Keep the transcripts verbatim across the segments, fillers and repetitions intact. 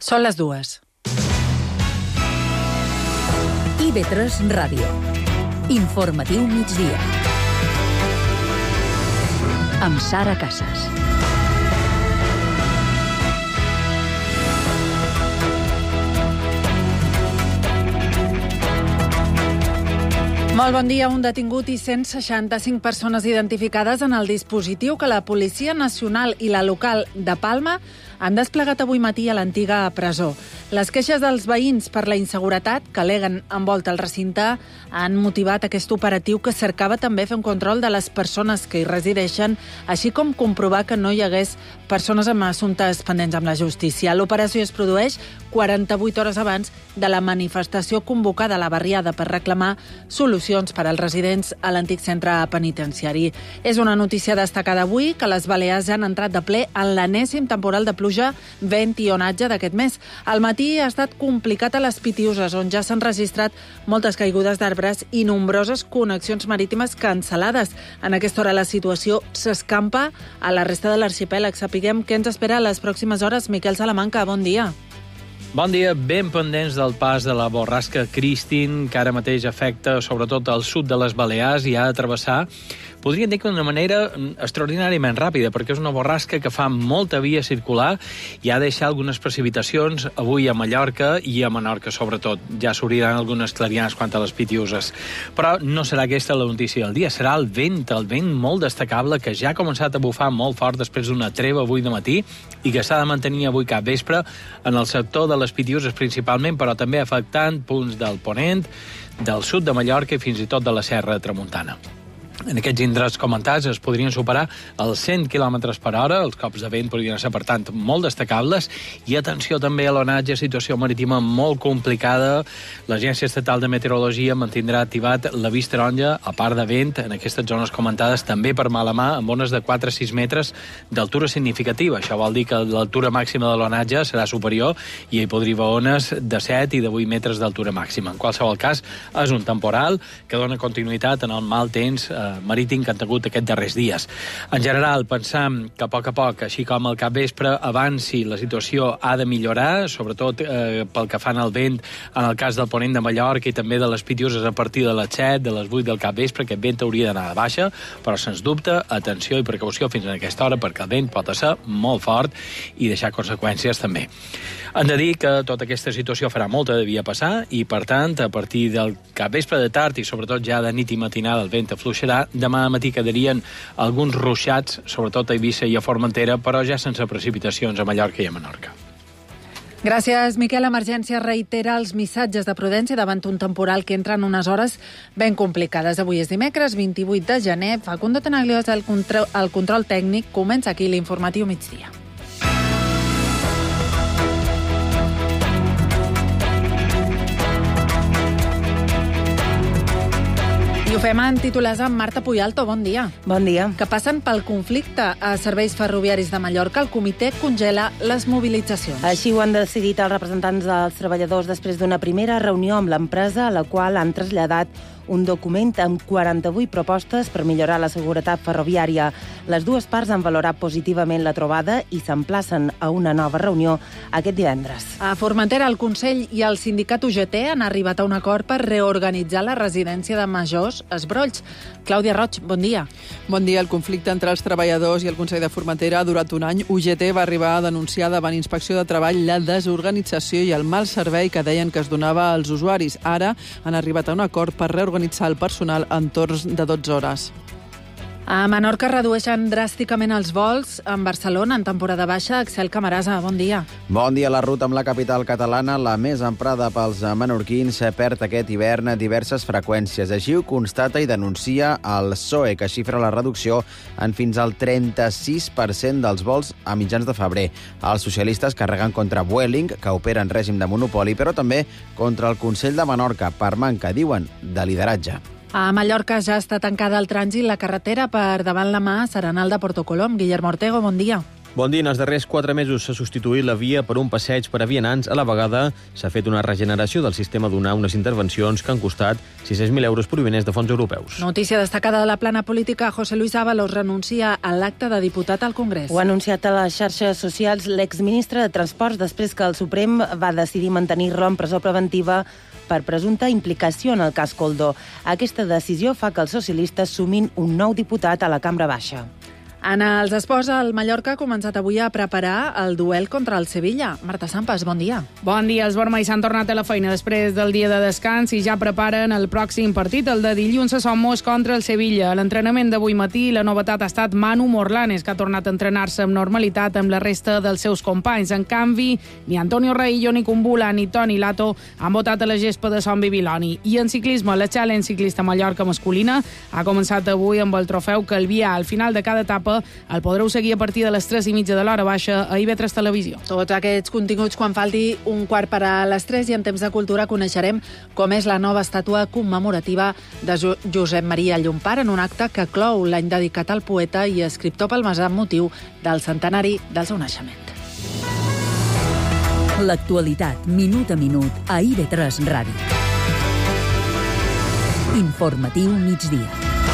Són les dues. I ve tres Ràdio. Informatiu migdia. Amb Sara Casas. Molt bon dia. Un detingut i cent seixanta-cinc persones identificades en el dispositiu que la Policia Nacional i la local de Palma han desplegat avui matí a l'antiga presó. Les queixes dels veïns per la inseguretat que aleguen envolta el recinte han motivat aquest operatiu que cercava també fer un control de les persones que hi resideixen, així com comprovar que no hi hagués persones amb assumptes pendents amb la justícia. L'operació es produeix quaranta-vuit hores abans de la manifestació convocada a la barriada per reclamar solucions per als residents a l'antic centre penitenciari. És una notícia destacada avui que les Balears ja han entrat de ple en l'enèsim temporal de pluja, vent i onatge d'aquest mes. Al matí ha estat complicat a les Pitiuses, on ja s'han registrat moltes caigudes d'arbres i nombroses connexions marítimes cancel·lades. En aquesta hora la situació s'escampa a la resta de l'arxipèlag. Sapiguem què ens espera a les pròximes hores. Miquel Salamanca, bon dia. Bon dia, ben pendents del pas de la borrasca Christine, que ara mateix afecta sobretot al sud de les Balears i ha de travessar, podríem dir que d'una manera extraordinàriament ràpida, perquè és una borrasca que fa molta via circular i ha de deixar algunes precipitacions avui a Mallorca i a Menorca, sobretot. Ja s'obriran algunes clarianes quant a les Pitiuses. Però no serà aquesta la notícia del dia, serà el vent, el vent molt destacable, que ja ha començat a bufar molt fort després d'una treva avui de matí i que s'ha de mantenir avui cap vespre en el sector de les Pitiuses principalment, però també afectant punts del Ponent, del sud de Mallorca i fins i tot de la Serra de Tramuntana. En aquests indrets comentats es podrien superar els cent quilòmetres per hora, els cops de vent podrien ser, per tant, molt destacables, i atenció també a l'onatge, situació marítima molt complicada. L'Agència Estatal de Meteorologia mantindrà activat l'avís taronja, a part de vent, en aquestes zones comentades, també per mala mà, amb ones de quatre a sis metres d'altura significativa. Això vol dir que l'altura màxima de l'onatge serà superior i hi podria haver ones de set i de vuit metres d'altura màxima. En qualsevol cas, és un temporal que dona continuïtat en el mal temps eh, marítim que han tingut aquests darrers dies. En general, pensam que a poc a poc, així com al capvespre, avanci, la situació ha de millorar, sobretot eh, pel que fan al vent, en el cas del Ponent de Mallorca i també de les Pitiuses a partir de les set, de les vuit del capvespre, aquest vent hauria d'anar de baixa, però sens dubte, atenció i precaució fins a aquesta hora, perquè el vent pot ser molt fort i deixar conseqüències també. Hem de dir que tota aquesta situació farà molta de via passar i, per tant, a partir del capvespre de tard i sobretot ja de nit i matinada el vent afluixarà. Demà matí quedarien alguns ruixats, sobretot a Eivissa i a Formentera, però ja sense precipitacions a Mallorca i a Menorca. Gràcies, Miquel. Emergència reitera els missatges de prudència davant un temporal que entra en unes hores ben complicades. Avui és dimecres, vint-i-vuit de gener. Facundo Tenaglios, el control, el control tècnic. Comença aquí l'informatiu migdia. I ho fem en titulars amb Marta Puyalto. Bon dia. Bon dia. Que passen pel conflicte a serveis ferroviaris de Mallorca, el comitè congela les mobilitzacions. Així ho han decidit els representants dels treballadors després d'una primera reunió amb l'empresa, a la qual han traslladat un document amb quaranta-vuit propostes per millorar la seguretat ferroviària. Les dues parts han valorat positivament la trobada i s'emplacen a una nova reunió aquest divendres. A Formentera, el Consell i el sindicat U G T han arribat a un acord per reorganitzar la residència de majors Esbrolls. Clàudia Roig, bon dia. Bon dia. El conflicte entre els treballadors i el Consell de Formentera ha durat un any. U G T va arribar a denunciar davant Inspecció de Treball la desorganització i el mal servei que deien que es donava als usuaris. Ara han arribat a un acord per reorganitzar organitzar el personal en torns de dotze hores. A Menorca redueixen dràsticament els vols. En Barcelona, en temporada baixa, Axel Camarasa, bon dia. Bon dia. La ruta amb la capital catalana, la més emprada pels menorquins, perd aquest hivern diverses freqüències. Així ho constata i denuncia el S O E, que xifra la reducció en fins al trenta-sis per cent dels vols a mitjans de febrer. Els socialistes carreguen contra Vueling, que opera en règim de monopoli, però també contra el Consell de Menorca, per manca, diuen, de lideratge. A Mallorca ja està tancada el trànsit la carretera per davant la mà Serenal de Portocolom. Guillermo Ortego, bon dia. Bon dia. En els darrers quatre mesos s'ha substituït la via per un passeig per a vianants. A la vegada s'ha fet una regeneració del sistema d'unar unes intervencions que han costat sis-cents mil euros provinents de fons europeus. Notícia destacada de la plana política. José Luis Ábalos renuncia a l'acte de diputat al Congrés. Ho ha anunciat a les xarxes socials l'exministre de Transports després que el Suprem va decidir mantenir-lo en presó preventiva per presumpta implicació en el cas Coldo. Aquesta decisió fa que els socialistes sumin un nou diputat a la Cambra Baixa. En els esports, el Mallorca ha començat avui a preparar el duel contra el Sevilla. Marta Sampas, bon dia. Bon dia. Els vermells s'han tornat a la feina després del dia de descans i ja preparen el pròxim partit, el de dilluns a Somos contra el Sevilla. A l'entrenament d'avui matí, la novetat ha estat Manu Morlanes, que ha tornat a entrenar-se amb normalitat amb la resta dels seus companys. En canvi, ni Antonio Reillo, ni Kumbula, ni Toni Lato han votat a la gespa de Son Bibiloni. I en ciclisme, la Challenge Ciclista Mallorca masculina ha començat avui amb el trofeu Calvià. Al final de cada etapa el podreu seguir a partir de les tres i mitja de l'hora baixa a I V tres Televisió. Tots aquests continguts quan falti un quart per a les tres, i en temps de cultura coneixerem com és la nova estàtua commemorativa de jo Josep Maria Llompart en un acte que clou l'any dedicat al poeta i escriptor palmesà amb motiu del centenari del seu naixement. L'actualitat, minut a minut, a I V tres Ràdio. Informatiu migdia.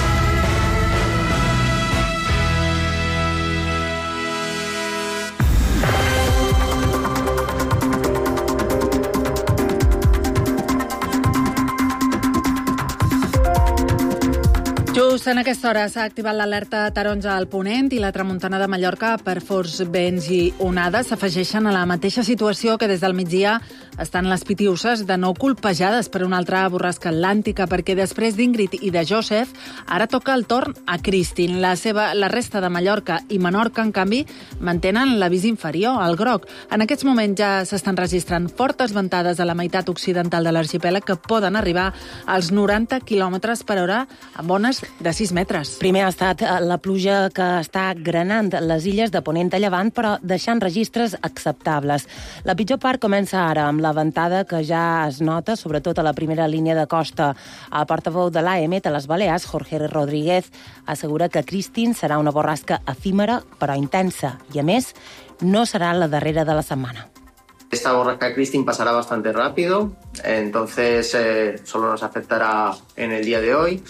Just en aquesta hora s'ha activat l'alerta taronja al Ponent i la tramuntana de Mallorca per forts vents i onades s'afegeixen a la mateixa situació que des del migdia estan les Pitiuses de nou colpejades per una altra borrasca atlàntica, perquè després d'Ingrid i de Joseph ara toca el torn a Christine. La, seva, la resta de Mallorca i Menorca, en canvi, mantenen l'avís inferior, el groc. En aquests moments ja s'estan registrant fortes ventades a la meitat occidental de l'arxipèlag que poden arribar als noranta quilòmetres per hora amb ones de sis metres. Primer ha estat la pluja que està granant les illes de Ponent a Llevant, però deixant registres acceptables. La pitjor part comença ara, amb la ventada que ja es nota, sobretot a la primera línia de costa. El portaveu de l'A E M E T a les Balears, Jorge Rodríguez, assegura que Christine serà una borrasca efímera, però intensa, i a més, no serà la darrera de la setmana. Esta borrasca Christine pasará bastante rápido, entonces eh, solo nos afectará en el día de hoy.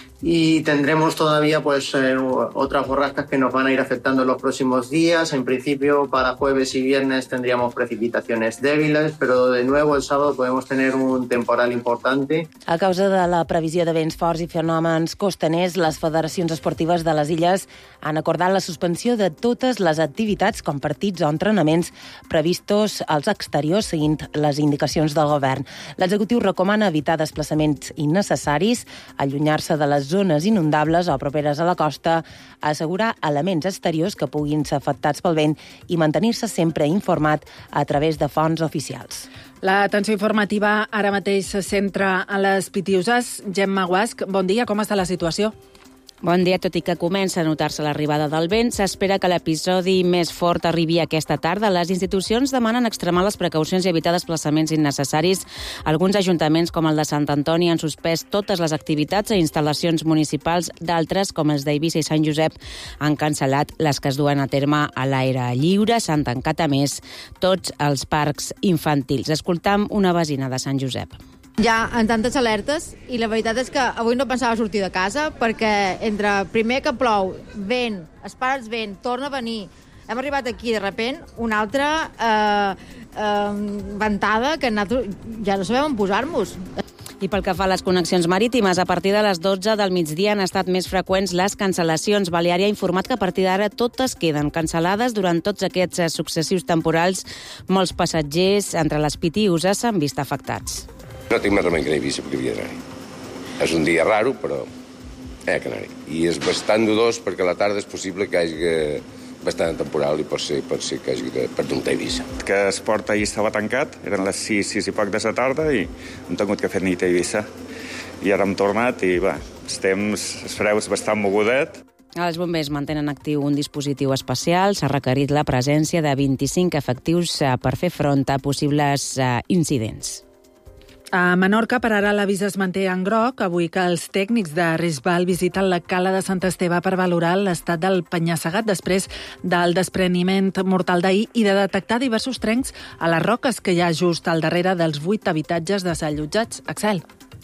Y tendremos todavía pues eh, otras borrascas que nos van a ir afectando en los próximos días. En principio, para jueves y viernes tendríamos precipitaciones débiles, pero de nuevo el sábado podemos tener un temporal importante. A causa de la previsió de vents forts i fenòmens costaners, les federacions esportives de les illes han acordat la suspensió de totes les activitats com partits o entrenaments previstos als exteriors seguint les indicacions del govern. L'executiu recomana evitar desplaçaments innecessaris, allunyar-se de les zones inundables o properes a la costa, assegurar elements exteriors que puguin ser afectats pel vent i mantenir-se sempre informat a través de fonts oficials. L'atenció informativa ara mateix se centra en les Pitiuses. Gemma Guasc, bon dia, com està la situació? Bon dia. Tot i que comença a notar-se l'arribada del vent, s'espera que l'episodi més fort arribi aquesta tarda. Les institucions demanen extremar les precaucions i evitar desplaçaments innecessaris. Alguns ajuntaments, com el de Sant Antoni, han suspès totes les activitats a instal·lacions municipals. D'altres, com els d'Eivissa i Sant Josep, han cancel·lat les que es duen a terme a l'aire lliure. S'han tancat, a més, tots els parcs infantils. Escoltam una vecina de Sant Josep. Ja en tantes alertes, i la veritat és que avui no pensava sortir de casa perquè entre primer que plou, vent, es para el vent, torna a venir, hem arribat aquí de repent una altra eh, eh, ventada que ja no sabem on posar-nos. I pel que fa a les connexions marítimes, a partir de les dotze del migdia han estat més freqüents les cancel·lacions. Baleària ha informat que a partir d'ara totes queden cancel·lades durant tots aquests successius temporals. Molts passatgers entre les Pitiuses s'han vist afectats. No tinc més remei que anar a Eivissa perquè havia d'anar-hi. És un dia raro, però he que anar-hi. I és bastant dudós perquè a la tarda és possible que hi hagi bastant temporal i pot ser, pot ser que hagi de perdonar a Eivissa. Que esport ahir estava tancat, eren les sis, sis i poc de la tarda i hem tingut que fer nit a Eivissa. I ara hem tornat i va, el temps, es fareu bastant mogudet. Els bombers mantenen actiu un dispositiu especial. S'ha requerit la presència de vint-i-cinc efectius per fer front a possibles incidents. A Menorca, per ara, l'avís es manté en groc, avui que els tècnics de Risbal visiten la cala de Sant Esteve per valorar l'estat del penya-segat després del despreniment mortal d'ahir i de detectar diversos trencs a les roques que hi ha just al darrere dels vuit habitatges desallotjats. Axel.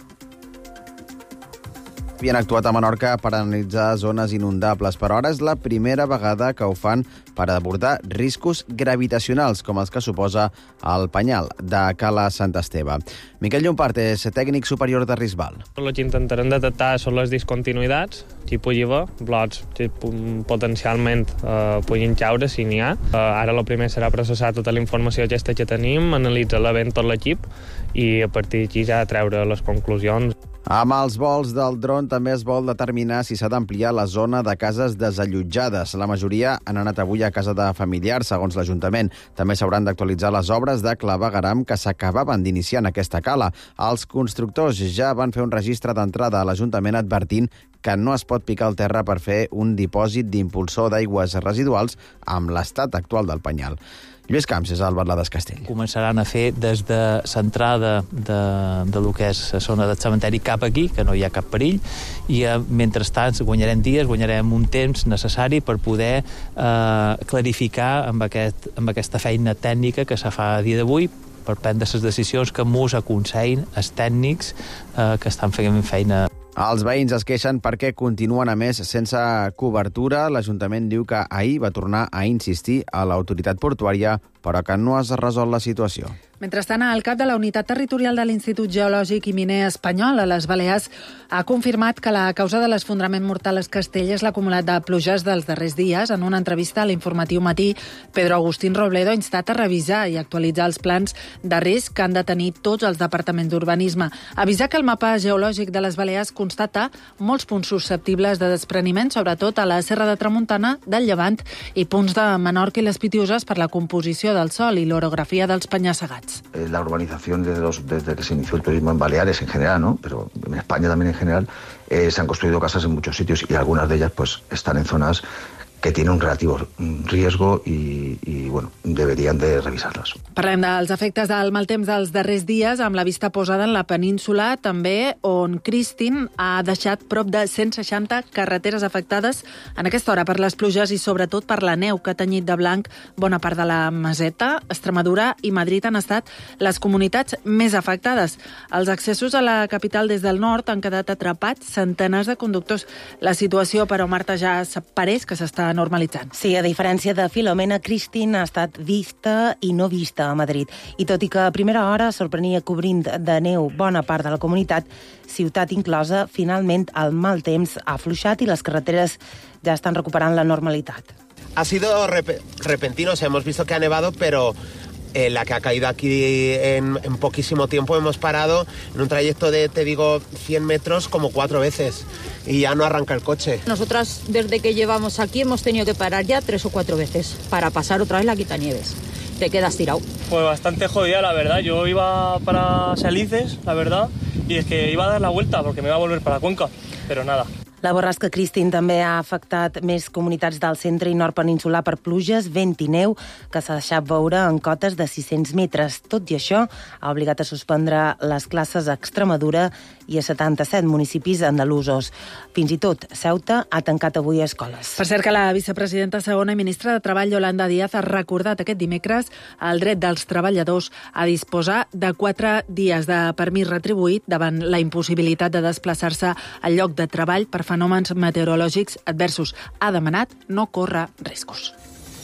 Havien actuat a Menorca per analitzar zones inundables, però ara és la primera vegada que ho fan per abordar riscos gravitacionals, com els que suposa el penyal de Cala Sant Esteve. Miquel Llompart és tècnic superior de Risbal. El que intentarem detectar són les discontinuïtats, que hi pugui haver, blocs que potencialment eh, puguin caure, si n'hi ha. Eh, ara el primer serà processar tota la informació aquesta que tenim, analitzar-la ben tot l'equip i a partir d'aquí ja treure les conclusions. Amb els vols del dron també es vol determinar si s'ha d'ampliar la zona de cases desallotjades. La majoria han anat avui a casa de familiars, segons l'Ajuntament. També s'hauran d'actualitzar les obres de clavegueram que s'acabaven d'iniciar en aquesta cala. Els constructors ja van fer un registre d'entrada a l'Ajuntament advertint que no es pot picar el terra per fer un dipòsit d'impulsor d'aigües residuals amb l'estat actual del penyal. Lluís Camps és al Batlle d'Escastell. Començaran a fer des de l'entrada de, de lo que és la zona del cementeri cap aquí, que no hi ha cap perill, i eh, mentrestant guanyarem dies, guanyarem un temps necessari per poder eh, clarificar amb, aquest, amb aquesta feina tècnica que se fa a dia d'avui, per prendre les decisions que mos aconsellen els tècnics eh, que estan fent feina. Els veïns es queixen perquè continuen, a més, sense cobertura. L'Ajuntament diu que ahir va tornar a insistir a l'autoritat portuària, però que no es resol la situació. Mentrestant, el cap de la Unitat Territorial de l'Institut Geològic i Miner Espanyol a les Balears ha confirmat que la causa de l'esfondrament mortal a Castell és l'acumulat de pluges dels darrers dies. En una entrevista a l'Informatiu Matí, Pedro Agustín Robledo ha instat a revisar i actualitzar els plans de risc que han de tenir tots els departaments d'urbanisme. Avisar que el mapa geològic de les Balears constata molts punts susceptibles de despreniment, sobretot a la Serra de Tramuntana, del Llevant i punts de Menorca i les Pitiuses per la composició del sòl i l'orografia dels penya-segats. La urbanización desde, los, desde que se inició el turismo en Baleares en general, ¿no? Pero en España también en general, eh, se han construido casas en muchos sitios y algunas de ellas pues están en zonas que tienen un relativo riesgo i, i bueno, deberien de revisar-les. Parlem dels efectes del mal temps dels darrers dies, amb la vista posada en la península, també on Kristin ha deixat prop de cent seixanta carreteres afectades en aquesta hora per les pluges i sobretot per la neu que ha tenyit de blanc bona part de la Meseta. Extremadura i Madrid han estat les comunitats més afectades. Els accessos a la capital des del nord han quedat atrapats centenars de conductors. La situació, però, Marta, ja pareix que s'està normalitzant. Sí, a diferència de Filomena, Kristin ha estat vista i no vista a Madrid. I tot i que a primera hora sorprenia cobrint de neu bona part de la comunitat, ciutat inclosa, finalment el mal temps ha afluixat i les carreteres ja estan recuperant la normalitat. Ha sido rep repentino, o sea, hemos visto que ha nevado, pero Eh, la que ha caído aquí en, en poquísimo tiempo. Hemos parado en un trayecto de, te digo, cien metros como cuatro veces y ya no arranca el coche. Nosotras, desde que llevamos aquí, hemos tenido que parar ya tres o cuatro veces para pasar otra vez la quitanieves. Te quedas tirado. Pues bastante jodida, la verdad. Yo iba para Salices, la verdad, y es que iba a dar la vuelta porque me iba a volver para Cuenca, pero nada. La borrasca Kristin també ha afectat més comunitats del centre i nord peninsular per pluges, vent i neu, que s'ha deixat veure en cotes de sis-cents metres. Tot i això, ha obligat a suspendre les classes a Extremadura i a setanta-set municipis andalusos. Fins i tot, Ceuta ha tancat avui escoles. Per cert que la vicepresidenta segona i ministra de Treball, Yolanda Díaz, ha recordat aquest dimecres el dret dels treballadors a disposar de quatre dies de permís retribuït davant la impossibilitat de desplaçar-se al lloc de treball per fenòmens meteorològics adversos. Ha demanat no córrer riscos.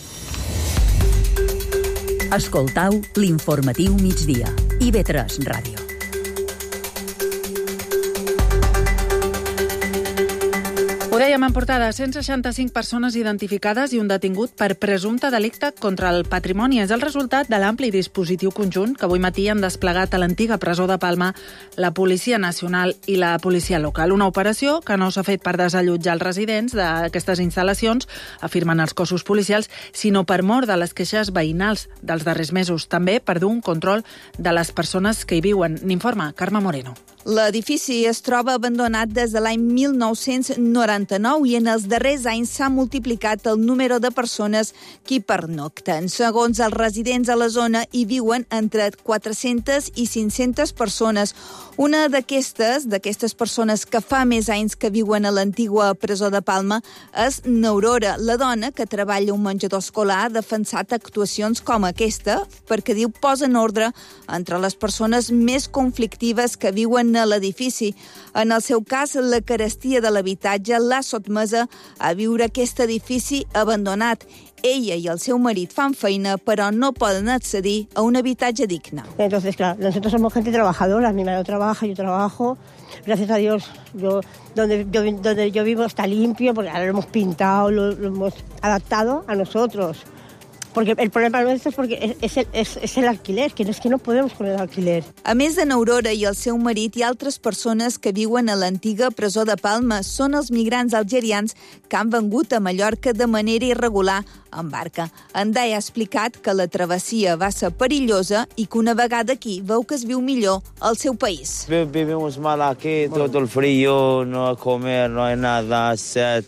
Escoltau l'informatiu migdia. I ve tres Ràdio. Ho dèiem en portada, cent seixanta-cinc persones identificades i un detingut per presumpte delicte contra el patrimoni. És el resultat de l'ampli dispositiu conjunt que avui matí han desplegat a l'antiga presó de Palma la Policia Nacional i la Policia Local. Una operació que no s'ha fet per desallotjar els residents d'aquestes instal·lacions, afirmen els cossos policials, sinó per mor de les queixes veïnals dels darrers mesos. També per dur un control de les persones que hi viuen. N'informa Carme Moreno. L'edifici es troba abandonat des de l'any mil nou-cents noranta-nou i en els darrers anys s'ha multiplicat el número de persones que hi pernocten. Segons els residents a la zona, hi viuen entre quatre-centes i cinc-centes persones. Una d'aquestes, d'aquestes persones que fa més anys que viuen a l'antigua presó de Palma, és n'Aurora, la dona que treballa un menjador escolar, ha defensat actuacions com aquesta perquè, diu, posen ordre entre les persones més conflictives que viuen a l'edifici. En el seu cas, la carestia de l'habitatge l'ha sotmesa a viure aquest edifici abandonat. Ella y el seu marit fan feina, però no poden accedir a un habitatge digne. Entonces, claro, nosotros somos gente trabajadora, mi marido trabaja, yo trabajo. Gracias a Dios, yo donde yo, donde yo vivo está limpio, porque ahora lo hemos pintado, lo, lo hemos adaptado a nosotros. Porque el problema nuestro es porque es el, es, es el alquiler, que es que no podemos con el alquiler. A més de n'Aurora i el seu marit, hi ha altres persones que viuen a l'antiga presó de Palma. Són els migrants algerians que han vengut a Mallorca de manera irregular en barca. Endai ha explicat que la travessia va ser perillosa i que una vegada aquí veu que es viu millor al seu país. Vivimos mal aquí, todo el frío, no comer, no hay nada, sed,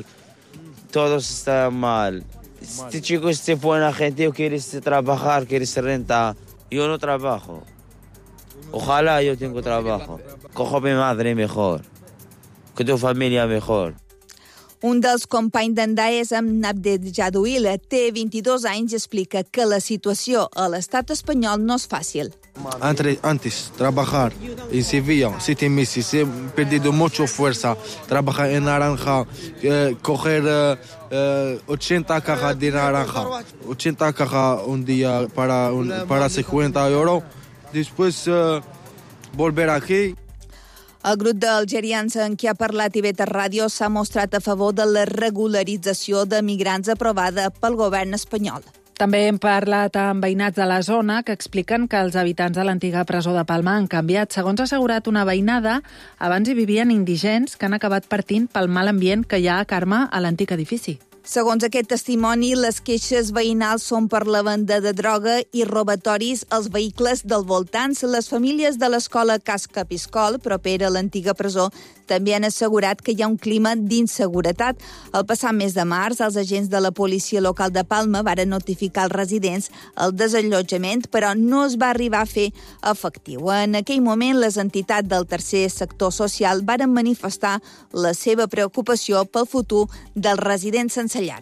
todos están mal. Este chico es buena gente, quiere trabajar, quiere rentar. Yo no trabajo. Ojalá yo tenga trabajo. Cojo a mi madre mejor. Que tu familia mejor. Un dels companys d'Endai és amb Nabded Jadouil. Té vint-i-dos anys i explica que la situació a l'estat espanyol no és fàcil. Antes, antes trabajar en Sevilla, siete meses, he perdido mucha fuerza. Trabajar en naranja, eh, coger eh, ochenta cajas de naranja, ochenta cajas un día para, un, para cincuenta euros. Después eh, volver aquí. El grup d'algerians en què ha parlat I V tres Ràdio s'ha mostrat a favor de la regularització de migrants aprovada pel govern espanyol. També hem parlat amb veïnats de la zona que expliquen que els habitants de l'antiga presó de Palma han canviat. Segons ha assegurat una veïnada, abans hi vivien indigents que han acabat partint pel mal ambient que hi ha a Carme a l'antic edifici. Segons aquest testimoni, les queixes veïnals són per la venda de droga i robatoris als vehicles del voltants. Les famílies de l'escola Cas Capiscol, propera a l'antiga presó, també han assegurat que hi ha un clima d'inseguretat. El passat mes de març, els agents de la policia local de Palma varen notificar als residents el desallotjament, però no es va arribar a fer efectiu. En aquell moment, les entitats del tercer sector social varen manifestar la seva preocupació pel futur dels residents sense llar.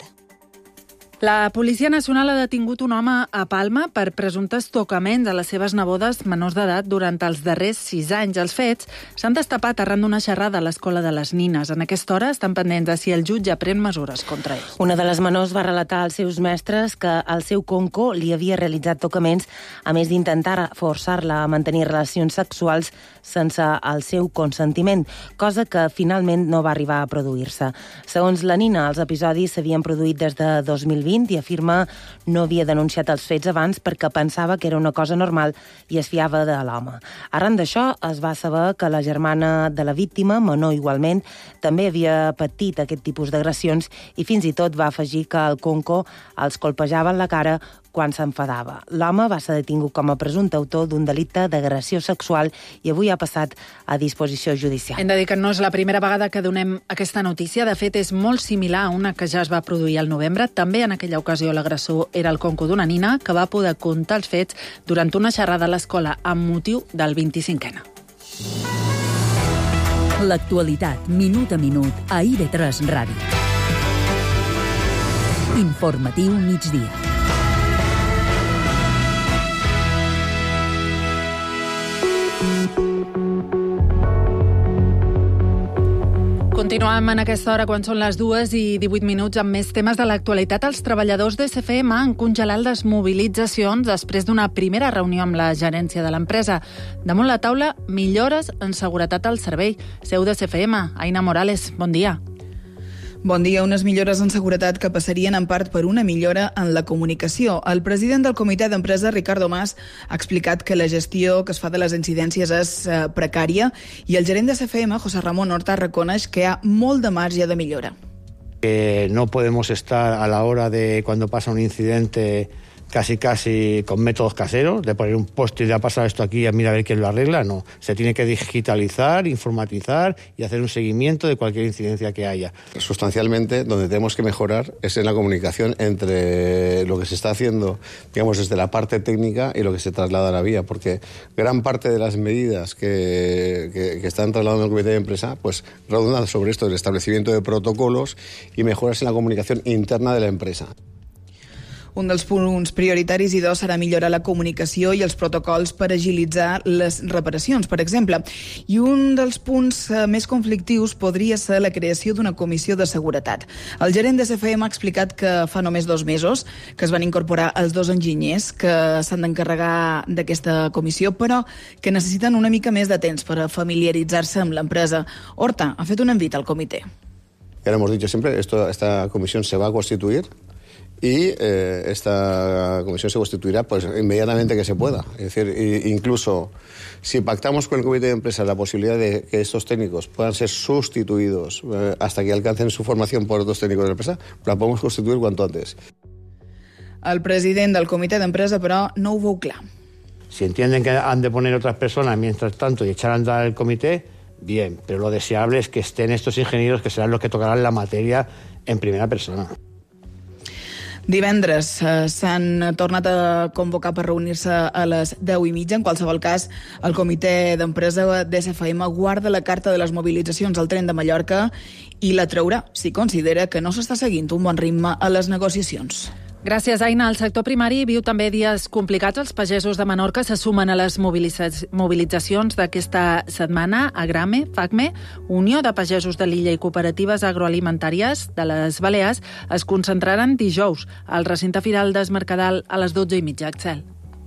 La Policia Nacional ha detingut un home a Palma per presumptes tocaments a les seves nebodes menors d'edat durant els darrers sis anys. Els fets s'han destapat arran d'una xerrada a l'Escola de les Nines. En aquesta hora estan pendents de si el jutge pren mesures contra ells. Una de les menors va relatar als seus mestres que el seu conco li havia realitzat tocaments, a més d'intentar forçar-la a mantenir relacions sexuals sense el seu consentiment, cosa que finalment no va arribar a produir-se. Segons la Nina, els episodis s'havien produït des de dos mil vint i afirma no havia denunciat els fets abans perquè pensava que era una cosa normal i es fiava de l'home. Arran d'això es va saber que la germana de la víctima, menor igualment, també havia patit aquest tipus d'agressions i fins i tot va afegir que el conco els colpejava en la cara quan s'enfadava. L'home va ser detingut com a presumpte autor d'un delicte d'agressió sexual i avui ha passat a disposició judicial. Hem de dir que no és la primera vegada que donem aquesta notícia. De fet, és molt similar a una que ja es va produir al novembre. També en aquella ocasió l'agressor era el conco d'una nina que va poder contar els fets durant una xerrada a l'escola amb motiu del vint-i-cinquè. L'actualitat, minut a minut, a I V tres Ràdio. Informatiu migdia. Continuem en aquesta hora quan són les dues i divuit minuts amb més temes de l'actualitat. Els treballadors d'S F M han congelat les mobilitzacions després d'una primera reunió amb la gerència de l'empresa. Damunt la taula, millores en seguretat al servei. Seu d'S F M, Aina Morales, bon dia. Bon dia. Unes millores en seguretat que passarien en part per una millora en la comunicació. El president del comitè d'empresa, Ricardo Mas, ha explicat que la gestió que es fa de les incidències és eh, precària i el gerent de S F M, José Ramón Horta, reconeix que hi ha molt de marge de millora. Eh, no podemos estar a la hora de cuando pasa un incidente casi casi con métodos caseros, de poner un post-it, ha pasado esto aquí, mira a ver quién lo arregla, no. Se tiene que digitalizar, informatizar y hacer un seguimiento de cualquier incidencia que haya. Sustancialmente, donde tenemos que mejorar es en la comunicación entre lo que se está haciendo, digamos, desde la parte técnica y lo que se traslada a la vía, porque gran parte de las medidas que, que, que están trasladando el comité de empresa, pues redundan sobre esto, el establecimiento de protocolos y mejoras en la comunicación interna de la empresa. Un dels punts prioritaris i dos serà millorar la comunicació i els protocols per agilitzar les reparacions, per exemple. I un dels punts més conflictius podria ser la creació d'una comissió de seguretat. El gerent de C F M ha explicat que fa només dos mesos que es van incorporar els dos enginyers que s'han d'encarregar d'aquesta comissió, però que necessiten una mica més de temps per familiaritzar-se amb l'empresa. Horta ha fet un envit al comitè. Ya lo hemos dicho siempre, esto, esta comisión se va a constituir y eh, esta comisión se constituirá pues inmediatamente que se pueda. Es decir, incluso si pactamos con el comité de empresa la posibilidad de que estos técnicos puedan ser sustituidos eh, hasta que alcancen su formación por otros técnicos de la empresa, la podemos constituir cuanto antes. El president del comitè d'empresa, però, no ho veu clar. Si entienden que han de poner otras personas mientras tanto y echar a andar el comité, bien, pero lo deseable es que estén estos ingenieros que serán los que tocarán la materia en primera persona. Divendres eh, s'han tornat a convocar per reunir-se a les deu i mitja. En qualsevol cas, el comitè d'empresa de C F M guarda la carta de les mobilitzacions al tren de Mallorca i la traurà si considera que no s'està seguint un bon ritme a les negociacions. Gràcies, Aina. El sector primari viu també dies complicats. Els pagesos de Menorca se sumen a les mobilitzacions d'aquesta setmana. Agrame, FACME, Unió de Pagesos de l'Illa i Cooperatives Agroalimentàries de les Balears es concentraran dijous al recinte firal d'Es Mercadal a les dotze i mitja. Axel.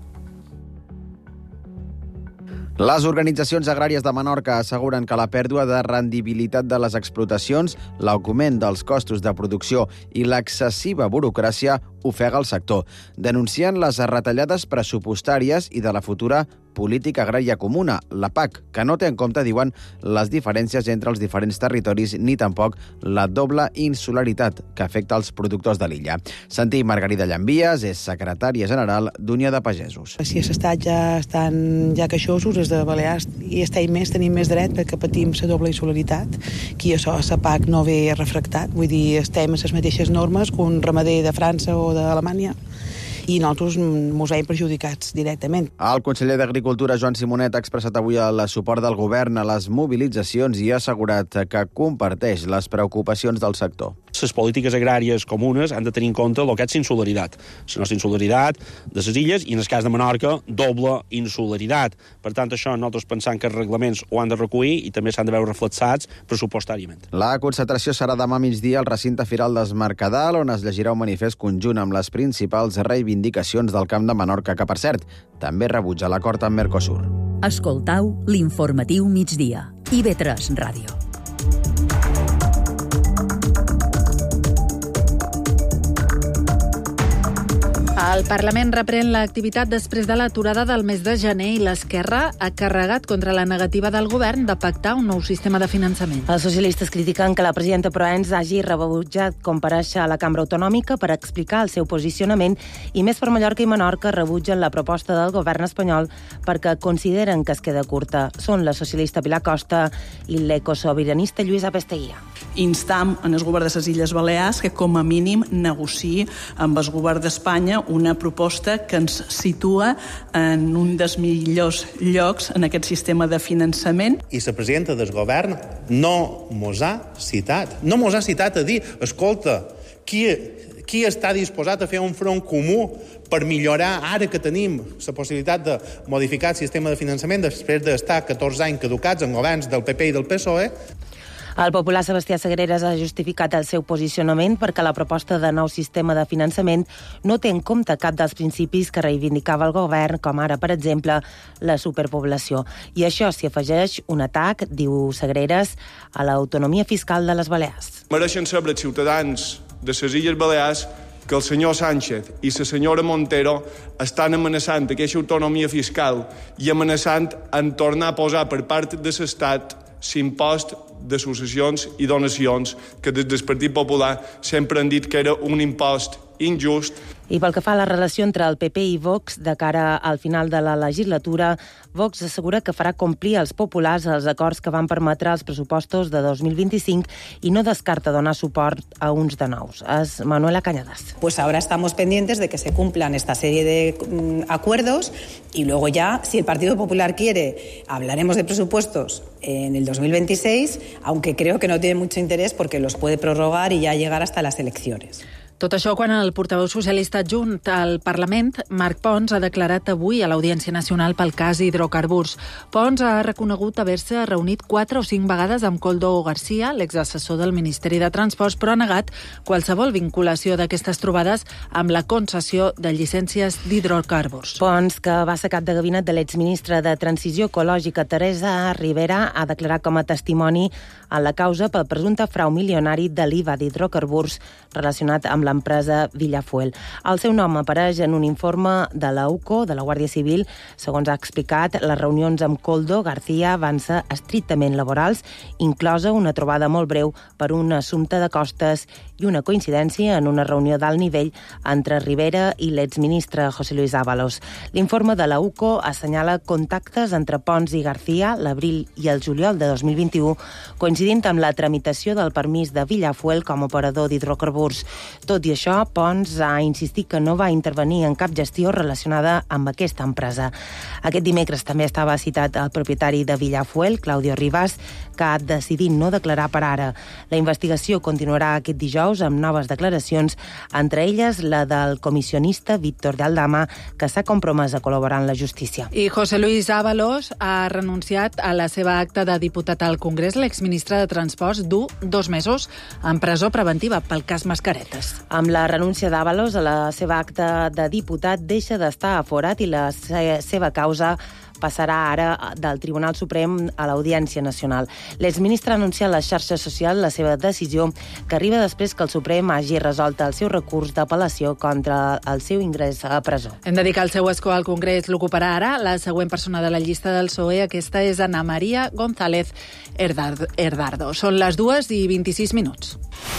Les organitzacions agràries de Menorca asseguren que la pèrdua de rendibilitat de les explotacions, l'augment dels costos de producció i l'excessiva burocràcia ofega el sector. Denuncien les retallades pressupostàries i de la futura política agrària comuna, la P A C, que no té en compte, diuen, les diferències entre els diferents territoris ni tampoc la doble insularitat que afecta els productors de l'illa. Sentim Margarida Llambies, és secretària general d'Unió de Pagesos. Si els estats ja estan ja queixosos, els de Balears, i estem més, tenim més dret perquè patim la doble insularitat, que això a la P A C no ve refractat, vull dir, estem a les mateixes normes que un ramader de França o d'Alemanya, i nosaltres ens hem perjudicats directament. El conseller d'Agricultura, Joan Simonet, ha expressat avui el suport del govern a les mobilitzacions i ha assegurat que comparteix les preocupacions del sector. Les polítiques agràries comunes han de tenir en compte el que és insularitat. La nostra insularitat de les illes i, en el cas de Menorca, doble insularitat. Per tant, això nosaltres pensam que els reglaments ho han de recollir i també s'han de veure reflexats pressupostàriament. La concentració serà demà migdia al recinte firal d'Es Mercadal, on es llegirà un manifest conjunt amb les principals reivindicacions del Camp de Menorca, que, per cert, també rebutja l'acord amb Mercosur. Escoltau l'informatiu migdia. I B tres Ràdio. El Parlament reprèn l'activitat després de l'aturada del mes de gener i l'Esquerra ha carregat contra la negativa del govern de pactar un nou sistema de finançament. Els socialistes critiquen que la presidenta Proens hagi rebutjat comparèixer a la Cambra Autonòmica per explicar el seu posicionament i Més per Mallorca i Menorca rebutgen la proposta del govern espanyol perquè consideren que es queda curta. Són la socialista Pilar Costa i l'ecosobiranista Lluïsa Pesteguia. Instam en el govern de les Illes Balears que com a mínim negociï amb el govern d'Espanya una proposta que ens situa en un dels millors llocs en aquest sistema de finançament. I la presidenta del govern no mos ha citat. No mos ha citat a dir, escolta, qui, qui està disposat a fer un front comú per millorar, ara que tenim la possibilitat de modificar el sistema de finançament després d'estar catorze anys caducats en governs del P P i del P S O E? El popular Sebastià Sagreras ha justificat el seu posicionament perquè la proposta de nou sistema de finançament no té en compte cap dels principis que reivindicava el govern, com ara, per exemple, la superpoblació. I això s'hi afegeix un atac, diu Sagreras, a l'autonomia fiscal de les Balears. Mereixen saber els ciutadans de les Illes Balears que el senyor Sánchez i la senyora Montero estan amenaçant aquesta autonomia fiscal i amenaçant en tornar a posar per part de l'Estat l'impost de successions i donacions, que des del Partit Popular sempre han dit que era un impost injust. I pel que fa a la relació entre el P P i Vox, de cara al final de la legislatura, Vox assegura que farà complir als populars els acords que van permetre els pressupostos de dos mil vint-i-cinc i no descarta donar suport a uns de nous. És Manuela Cañadas. Pues ahora estamos pendientes de que se cumplan esta serie de um, acuerdos y luego ya, si el Partido Popular quiere, hablaremos de presupuestos en el dos mil veintiséis, aunque creo que no tiene mucho interés porque los puede prorrogar y ya llegar hasta las elecciones. Tot això quan el portaveu socialista adjunt al Parlament, Marc Pons, ha declarat avui a l'Audiència Nacional pel cas hidrocarburs. Pons ha reconegut haver-se reunit quatre o cinc vegades amb Koldo García, l'exassessor del Ministeri de Transports, però ha negat qualsevol vinculació d'aquestes trobades amb la concessió de llicències d'hidrocarburs. Pons, que va ser cap de gabinet de l'exministra de Transició Ecològica Teresa Rivera, ha declarat com a testimoni en la causa pel presumpte frau milionari de l'I V A d'hidrocarburs relacionat amb l'empresa Villafuel. El seu nom apareix en un informe de la U C O, de la Guàrdia Civil. Segons ha explicat, les reunions amb Koldo García van ser estrictament laborals, inclosa una trobada molt breu per un assumpte de costes i una coincidència en una reunió d'alt nivell entre Rivera i l'exministre José Luis Ábalos. L'informe de la U C O assenyala contactes entre Pons i García l'abril i el juliol de dos mil vint-i-u, coincidint amb la tramitació del permís de Villafuel com a operador d'hidrocarburs. Tot i això, Pons ha insistit que no va intervenir en cap gestió relacionada amb aquesta empresa. Aquest dimecres també estava citat el propietari de Villafuel, Claudio Rivas, que ha decidit no declarar per ara. La investigació continuarà aquest dijous amb noves declaracions, entre elles la del comissionista Víctor de Aldama, que s'ha compromès a col·laborar en la justícia. I José Luis Ábalos ha renunciat a la seva acta de diputat al Congrés. L'exministre de Transports du dos mesos en presó preventiva pel cas Mascaretes. Amb la renúncia d'Ábalos a la seva acta de diputat deixa d'estar aforat i la seva causa passarà ara del Tribunal Suprem a l'Audiència Nacional. L'exministre ha anunciat a les xarxes socials la seva decisió, que arriba després que el Suprem hagi resolt el seu recurs d'apel·lació contra el seu ingrés a presó. Hem de dir que el seu escó al Congrés l'ocuparà ara la següent persona de la llista del P S O E. Aquesta és Ana María González Herdardo. Són les dues i vint-i-sis minuts.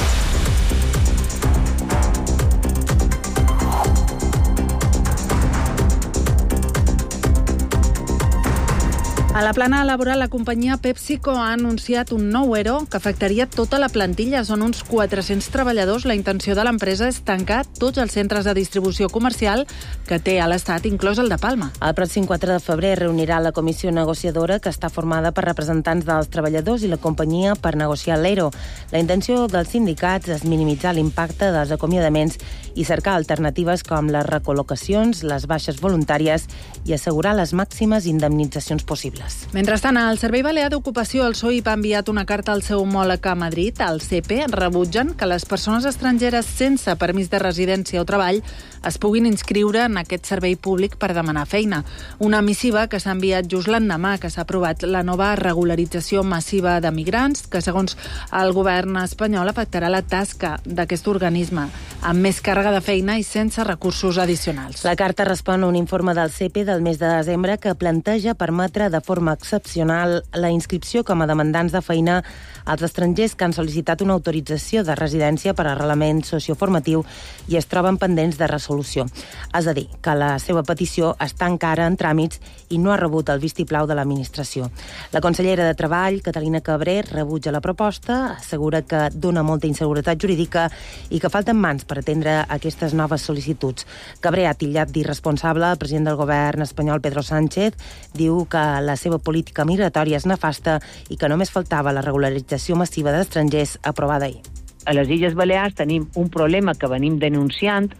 A la plana laboral, la companyia PepsiCo ha anunciat un nou E R O que afectaria tota la plantilla. Són uns quatre-cents treballadors. La intenció de l'empresa és tancar tots els centres de distribució comercial que té a l'Estat, inclòs el de Palma. El pròxim quatre de febrer reunirà la comissió negociadora, que està formada per representants dels treballadors i la companyia, per negociar l'E R O. La intenció dels sindicats és minimitzar l'impacte dels acomiadaments i cercar alternatives com les recol·locacions, les baixes voluntàries i assegurar les màximes indemnitzacions possibles. Mentrestant, el Servei Balear d'Ocupació, el S O I P, ha enviat una carta al seu homòleg a Madrid, al C E P, rebutjant que les persones estrangeres sense permís de residència o treball es puguin inscriure en aquest servei públic per demanar feina. Una missiva que s'ha enviat just l'endemà que s'ha aprovat la nova regularització massiva de migrants, que segons el govern espanyol afectarà la tasca d'aquest organisme, amb més càrrega de feina i sense recursos addicionals. La carta respon a un informe del C E P del mes de desembre que planteja permetre de forma excepcional la inscripció com a demandants de feina als estrangers que han sol·licitat una autorització de residència per arrelament socioformatiu i es troben pendents de resolució. És a dir, que la seva petició està encara en tràmits i no ha rebut el vistiplau de l'administració. La consellera de Treball, Catalina Cabré, rebutja la proposta, assegura que dona molta inseguretat jurídica i que falten mans per atendre aquestes noves sol·licituds. Cabré ha titllat d'irresponsable el president del govern espanyol, Pedro Sánchez, diu que la seva política migratòria és nefasta i que només faltava la regularització massiva d'estrangers aprovada ahir. A les Illes Balears tenim un problema que venim denunciant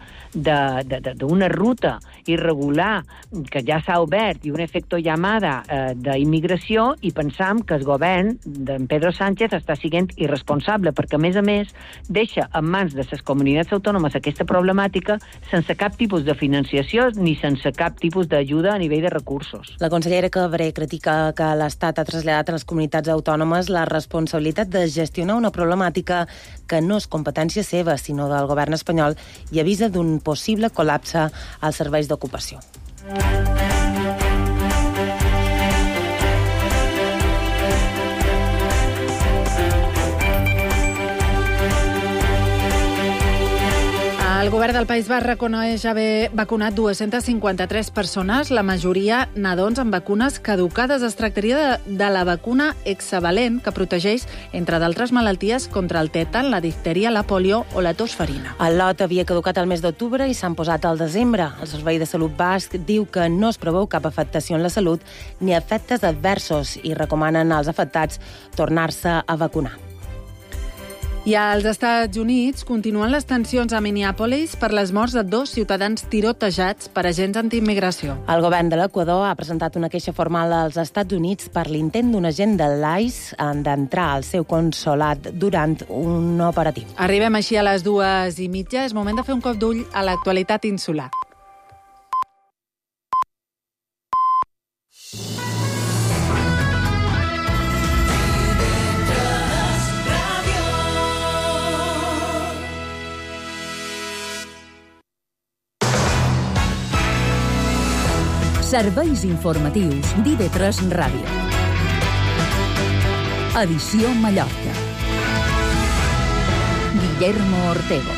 d'una ruta irregular que ja s'ha obert i un efecte llamada eh, d'immigració, i pensam que el govern d'en Pedro Sánchez està sent irresponsable perquè, a més a més, deixa en mans de les comunitats autònomes aquesta problemàtica sense cap tipus de financiació ni sense cap tipus d'ajuda a nivell de recursos. La consellera Cabré critica que l'Estat ha traslladat a les comunitats autònomes la responsabilitat de gestionar una problemàtica que no és competència seva, sinó del govern espanyol, i avisa d'un possible col·lapse als serveis d'ocupació. El govern del País Basc reconeix haver vacunat dues-centes cinquanta-tres persones, la majoria nadons amb vacunes caducades. Es tractaria de, de la vacuna hexavalent, que protegeix, entre d'altres malalties, contra el tètan, la difteria, la polio o la tosferina. El lot havia caducat al mes d'octubre i s'han posat al desembre. El Servei de Salut Basc diu que no es preveu cap afectació en la salut ni efectes adversos i recomanen als afectats tornar-se a vacunar. I als Estats Units continuen les tensions a Minneapolis per les morts de dos ciutadans tirotejats per agents antiimmigració. El govern de l'Equador ha presentat una queixa formal als Estats Units per l'intent d'un agent de l'I C E d'entrar al seu consolat durant un operatiu. Arribem així a les dues i mitja. És moment de fer un cop d'ull a l'actualitat insular. Serveis informatius d'I V tres Ràdio. Edició Mallorca. Guillermo Ortego.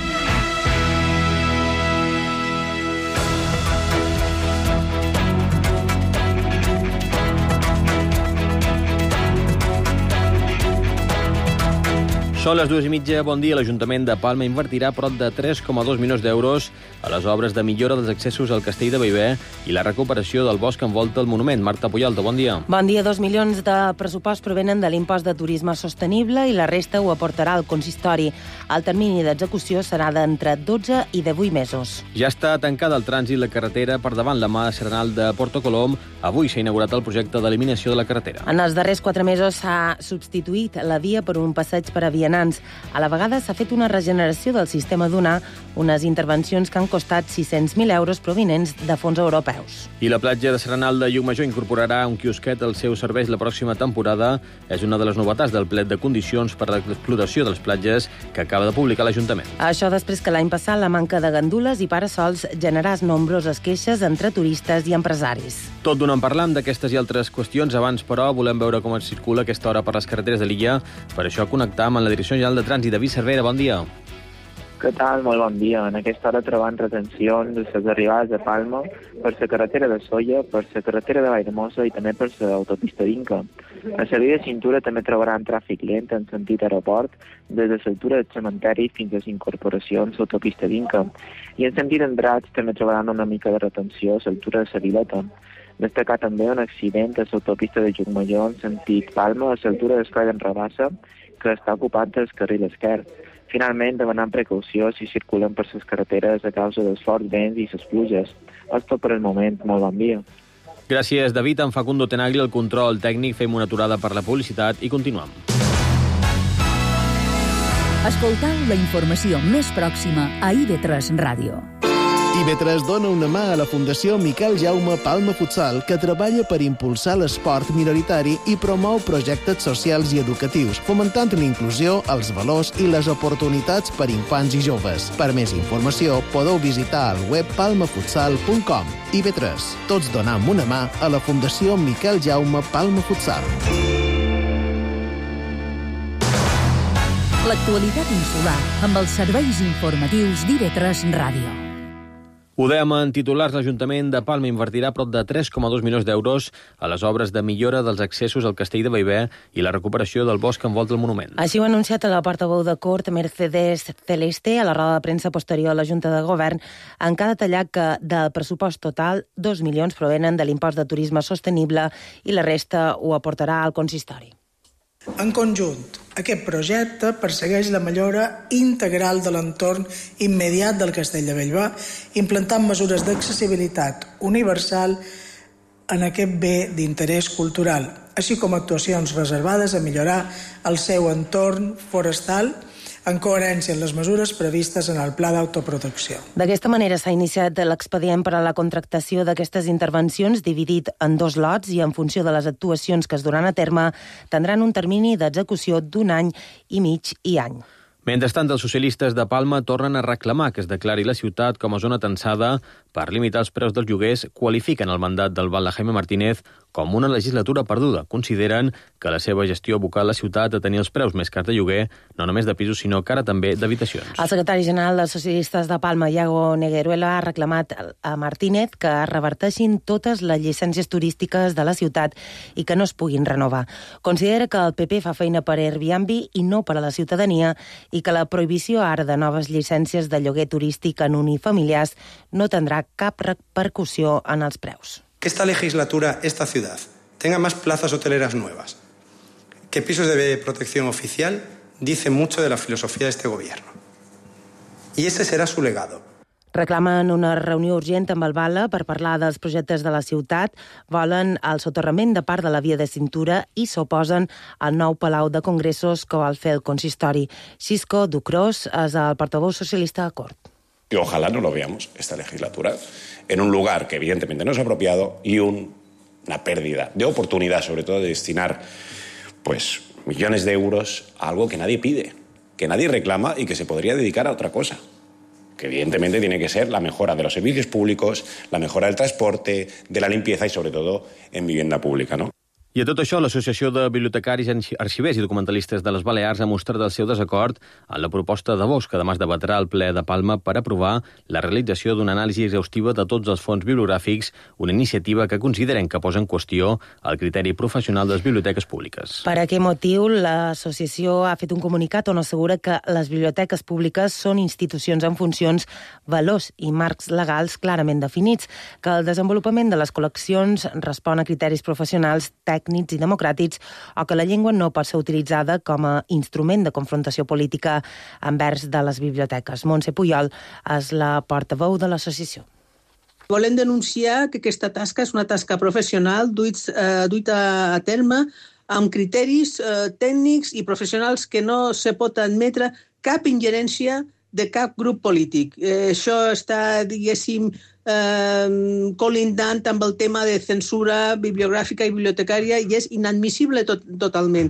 Són les dues i mitja. Bon dia. L'Ajuntament de Palma invertirà prop de tres coma dos milions d'euros a les obres de millora dels accessos al Castell de Bellver i la recuperació del bosc que envolta el monument. Marta Puyalta, bon dia. Bon dia. Dos milions de pressupost provenen de l'impost de turisme sostenible i la resta ho aportarà el consistori. El termini d'execució serà d'entre dotze i divuit mesos. Ja està tancada el trànsit la carretera per davant la mà serenal de Porto Colom. Avui s'ha inaugurat el projecte d'eliminació de la carretera. En els darrers quatre mesos s'ha substituït la via per un passeig per a vianants. A la vegada s'ha fet una regeneració del sistema dunar, unes intervencions que han costat sis-cents mil euros provinents de fons europeus. I la platja de Serenal de Llucmajor incorporarà un quiosquet als seus serveis la pròxima temporada. És una de les novetats del plet de condicions per a l'explotació de les platges que acaba de publicar l'Ajuntament. Això després que l'any passat la manca de gandules i parasols generàs nombroses queixes entre turistes i empresaris. Tot d'una en parlam d'aquestes i altres qüestions. Abans, però, volem veure com es circula aquesta hora per les carreteres de l'illa. Per això connectam amb la Direcció General de Trànsit. David Cervera, bon dia. Què tal? Molt bon dia. En aquesta hora trobant retencions de les arribades de Palma per la carretera de Solla, per la carretera de Valldemossa i també per l'autopista d'Inca. A la via de cintura també trobaran tràfic lent en sentit aeroport des de l'altura del cementeri fins a les incorporacions a l'autopista d'Inca. I en sentit Andrats també trobaran una mica de retenció a l'altura de la Vileta. Destacar també un accident a l'autopista de Llucmajor en sentit Palma a l'altura d'Escola d'en Rabassa, que està ocupat el carril esquerp. Finalment, demanant precaució si circulen per les carreteres a causa dels forts vents i les pluges. És tot per el moment. Molt bon dia. Gràcies, David. En Facundo Tenagli, el control tècnic. Fem una aturada per la publicitat i continuem. Escoltau la informació més pròxima a I V tres Ràdio. I V tres dona una mà a la Fundació Miquel Jaume Palma Futsal, que treballa per impulsar l'esport minoritari i promou projectes socials i educatius, fomentant la inclusió, els valors i les oportunitats per infants i joves. Per més informació, podeu visitar el web palma futsal punt com. I V tres. Tots donam una mà a la Fundació Miquel Jaume Palma Futsal. L'actualitat insular amb els serveis informatius d'I V tres Ràdio. Ho dèiem en titulars, l'Ajuntament de Palma invertirà prop de tres coma dos milions d'euros a les obres de millora dels accessos al Castell de Bellver i la recuperació del bosc que envolta el monument. Així ho ha anunciat la portaveu de Cort, Mercedes Celeste, a la roda de premsa posterior a la Junta de Govern, en què ha detallat que del pressupost total, dos milions provenen de l'impost de turisme sostenible i la resta ho aportarà al consistori. En conjunt, aquest projecte persegueix la millora integral de l'entorn immediat del Castell de Bellver, implantant mesures d'accessibilitat universal en aquest bé d'interès cultural, així com actuacions reservades a millorar el seu entorn forestal en coherència amb les mesures previstes en el Pla d'Autoprotecció. D'aquesta manera s'ha iniciat l'expedient per a la contractació d'aquestes intervencions dividit en dos lots i en funció de les actuacions que es duran a terme tindran un termini d'execució d'un any i mig i any. Mentrestant, els socialistes de Palma tornen a reclamar que es declari la ciutat com a zona tensada per limitar els preus dels lloguers, qualifiquen el mandat del Val de Jaime Martínez com una legislatura perduda. Consideren que la seva gestió aboca la ciutat a tenir els preus més cars de lloguer, no només de pisos, sinó que ara també d'habitacions. El secretari general dels socialistes de Palma, Iago Negueruela, ha reclamat a Martínez que reverteixin totes les llicències turístiques de la ciutat i que no es puguin renovar. Considera que el P P fa feina per Airbnb i no per a la ciutadania i que la prohibició ara de noves llicències de lloguer turístic en unifamiliars no tindrà cap repercussió en els preus. Que esta legislatura, esta ciudad, tenga más plazas hoteleras nuevas que pisos de protección oficial dice mucho de la filosofía de este gobierno. Y ese será su legado. Reclamen una reunió urgent amb el Bala per parlar dels projectes de la ciutat, volen el soterrament de part de la via de cintura i s'oposen al nou Palau de Congressos que vol fer el consistori. Xisco Ducros és el portaveu socialista a Cort. Y ojalá no lo veamos esta legislatura en un lugar que evidentemente no es apropiado y un, una pérdida de oportunidad, sobre todo de destinar pues millones de euros a algo que nadie pide, que nadie reclama y que se podría dedicar a otra cosa, que evidentemente tiene que ser la mejora de los servicios públicos, la mejora del transporte, de la limpieza y sobre todo en vivienda pública, ¿no? I a tot això, l'Associació de Bibliotecaris, Arxivers i Documentalistes de les Balears ha mostrat el seu desacord en la proposta de Bosch, que demà es debatrà al ple de Palma per aprovar la realització d'una anàlisi exhaustiva de tots els fons bibliogràfics, una iniciativa que consideren que posa en qüestió el criteri professional de les biblioteques públiques. Per aquest motiu, l'associació ha fet un comunicat on assegura que les biblioteques públiques són institucions en funcions, valors i marcs legals clarament definits, que el desenvolupament de les col·leccions respon a criteris professionals, tècnics i democràtics, o que la llengua no pot ser utilitzada com a instrument de confrontació política envers de les biblioteques. Montse Puyol és la portaveu de l'associació. Volem denunciar que aquesta tasca és una tasca professional duita a terme amb criteris tècnics i professionals que no se pot admetre cap ingerència de cap grup polític. Eh, això està, diguéssim, eh, colindant amb el tema de censura bibliogràfica i bibliotecària i és inadmissible tot, totalment.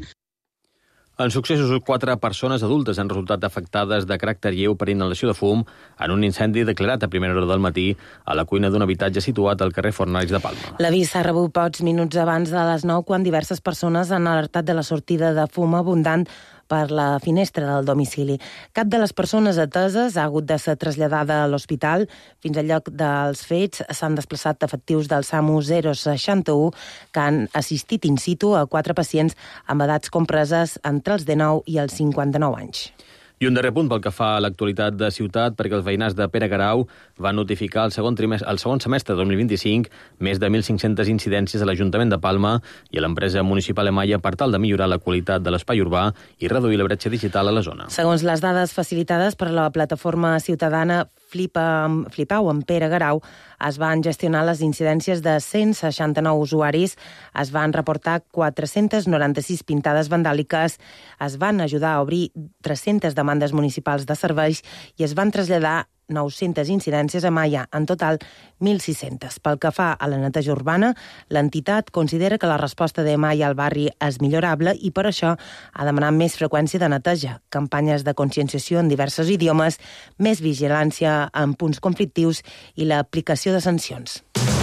En successos, quatre persones adultes han resultat afectades de caràcter lleu per inhalació de fum en un incendi declarat a primera hora del matí a la cuina d'un habitatge situat al carrer Fornalls de Palma. L'avís s'ha rebut pocs minuts abans de les nou, quan diverses persones han alertat de la sortida de fum abundant per la finestra del domicili. Cap de les persones ateses ha hagut de ser traslladada a l'hospital. Fins al lloc dels fets s'han desplaçat efectius del SAMU zero seixanta u que han assistit in situ a quatre pacients amb edats compreses entre els dinou i els cinquanta-nou anys. I un darrer punt pel que fa a l'actualitat de ciutat, perquè els veïnats de Pere Garau van notificar el segon, trimestre, el segon semestre de dos mil vint-i-cinc més de mil cinc-centes incidències a l'Ajuntament de Palma i a l'empresa municipal Emaia per tal de millorar la qualitat de l'espai urbà i reduir la bretxa digital a la zona. Segons les dades facilitades per la plataforma ciutadana Flipa, Flipau amb Pere Garau, es van gestionar les incidències de cent seixanta-nou usuaris, es van reportar quatre-centes noranta-sis pintades vandàliques, es van ajudar a obrir tres-centes demandes municipals de serveis i es van traslladar nou-centes incidències a Maia, en total mil sis-centes. Pel que fa a la neteja urbana, l'entitat considera que la resposta de Maia al barri és millorable i per això ha demanat més freqüència de neteja, campanyes de conscienciació en diversos idiomes, més vigilància en punts conflictius i l'aplicació de sancions.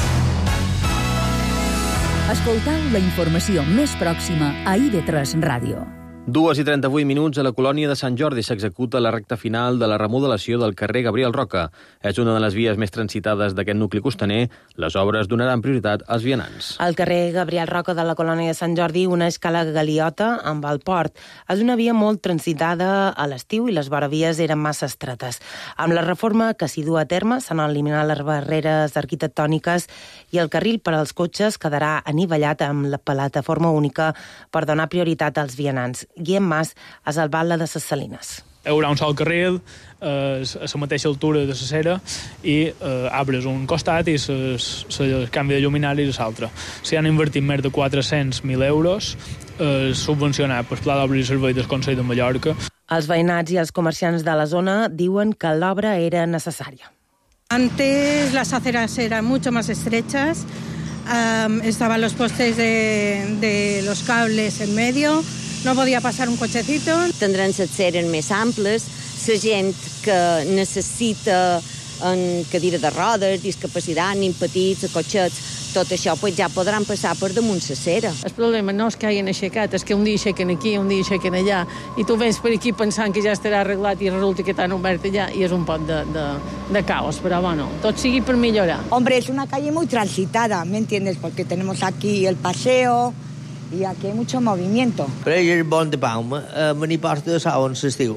Escoltau la informació més pròxima a I V tres Ràdio. Dues i trenta-vuit minuts a la colònia de Sant Jordi s'executa la recta final de la remodelació del carrer Gabriel Roca. És una de les vies més transitades d'aquest nucli costaner. Les obres donaran prioritat als vianants. El carrer Gabriel Roca de la colònia de Sant Jordi uneix Cala Galiota amb el port. És una via molt transitada a l'estiu i les voravies eren massa estretes. Amb la reforma que s'hi du a terme s'han eliminat les barreres arquitectòniques i el carril per als cotxes quedarà anivellat amb la plataforma única per donar prioritat als vianants. Guillem Mas és el batlle de ses Salines. Hi haurà un sol carril eh, a la mateixa altura de la cera i eh, arbres un costat i el canvi de lluminari a l'altre. S'hi han invertit més de quatre-cents mil euros eh, subvencionat per Pla d'Obres i Serveis del Consell de Mallorca. Els veïnats i els comerciants de la zona diuen que l'obra era necessària. Antes las aceras eran mucho más estrechas, um, estaban los postes de, de los cables en medio, no podia passar un cotxecito. Tindran les ceres més amples, la gent que necessita en cadira de rodes, discapacitat, nin petits, cotxets, tot això pues, ja podran passar per damunt la cera. El problema no és que hagin aixecat, és que un dia aixequen aquí, un dia aixequen allà, i tu vens per aquí pensant que ja estarà arreglat i resulta que t'han obert allà, i és un poc de, de, de caos, però bueno, tot sigui per millorar. Hombre, es una calle muy transitada, ¿me entiendes? Porque tenemos aquí el paseo y aquí hay mucho movimiento. Però el Pont de Palma eh, me n'hi porta de sol en l'estiu.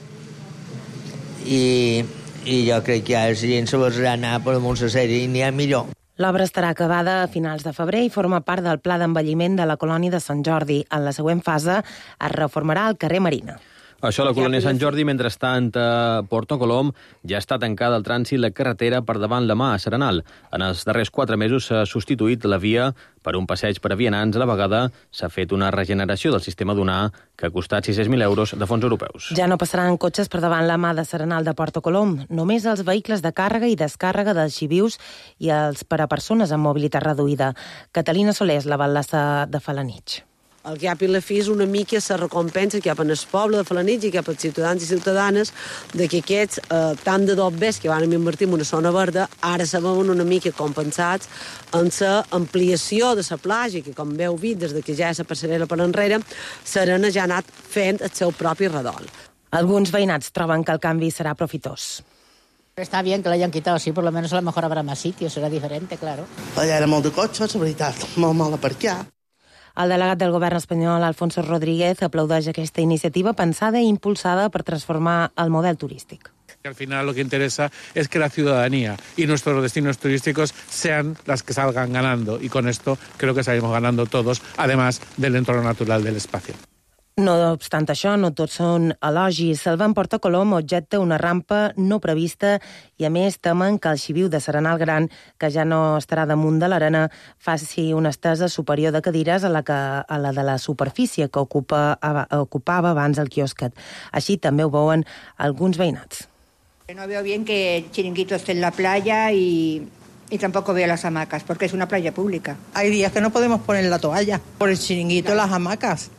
I, I jo crec que ara la gent se basarà anar per damunt la sèrie i n'hi ha millor. L'obra estarà acabada a finals de febrer i forma part del pla d'envelliment de la colònia de Sant Jordi. En la següent fase es reformarà el carrer Marina. Això, la colònia Sant Jordi, mentrestant, a Porto Colom ja està tancada el trànsit la carretera per davant la mà a Serenal. En els darrers quatre mesos s'ha substituït la via per un passeig per a vianants. A la vegada s'ha fet una regeneració del sistema dunar que ha costat sis-cents mil euros de fons europeus. Ja no passaran cotxes per davant la mà de Serenal de Porto Colom. Només els vehicles de càrrega i descàrrega dels xivius i els per a persones amb mobilitat reduïda. Catalina Soler és la batlassa de Falanitx. El cap i la fi és una mica la recompensa cap en el poble de Falanitx i cap als ciutadans i ciutadanes de que aquests eh, tant de dobbers que van invertir en una zona verda ara se veuen una mica compensats en la ampliació de la platja que, com veu vist, des que ja és la passarel·la per enrere, Serena ja ha anat fent el seu propi redol. Alguns veïnats troben que el canvi serà profitós. Está bien que lo hayan quitado, sí, por lo menos a lo mejor habrá más sitios, será diferente, claro. Allà era molt de cotxes, la veritat, molt mal aparcar. El delegat del govern espanyol, Alfonso Rodríguez, aplaudeix aquesta iniciativa pensada i impulsada per transformar el model turístic. Al final lo que interesa es que la ciudadanía y nuestros destinos turísticos sean las que salgan ganando y con esto creo que salimos ganando todos, además del entorno natural del espacio. No obstant això, no tots són elogis. El Van Porto Colom objecta una rampa no prevista i, a més, temen que el xiviu de Serenal Gran, que ja no estarà damunt de l'arena, faci una estesa superior de cadires a la, que, a la de la superfície que ocupa, ocupava abans el quiosquet. Així també ho veuen alguns veïnats. No veo bien que el chiringuito esté en la playa y... Y tampoco veo las hamacas, porque es una playa pública. Hay días que no podemos poner la toalla por el chiringuito y las hamacas.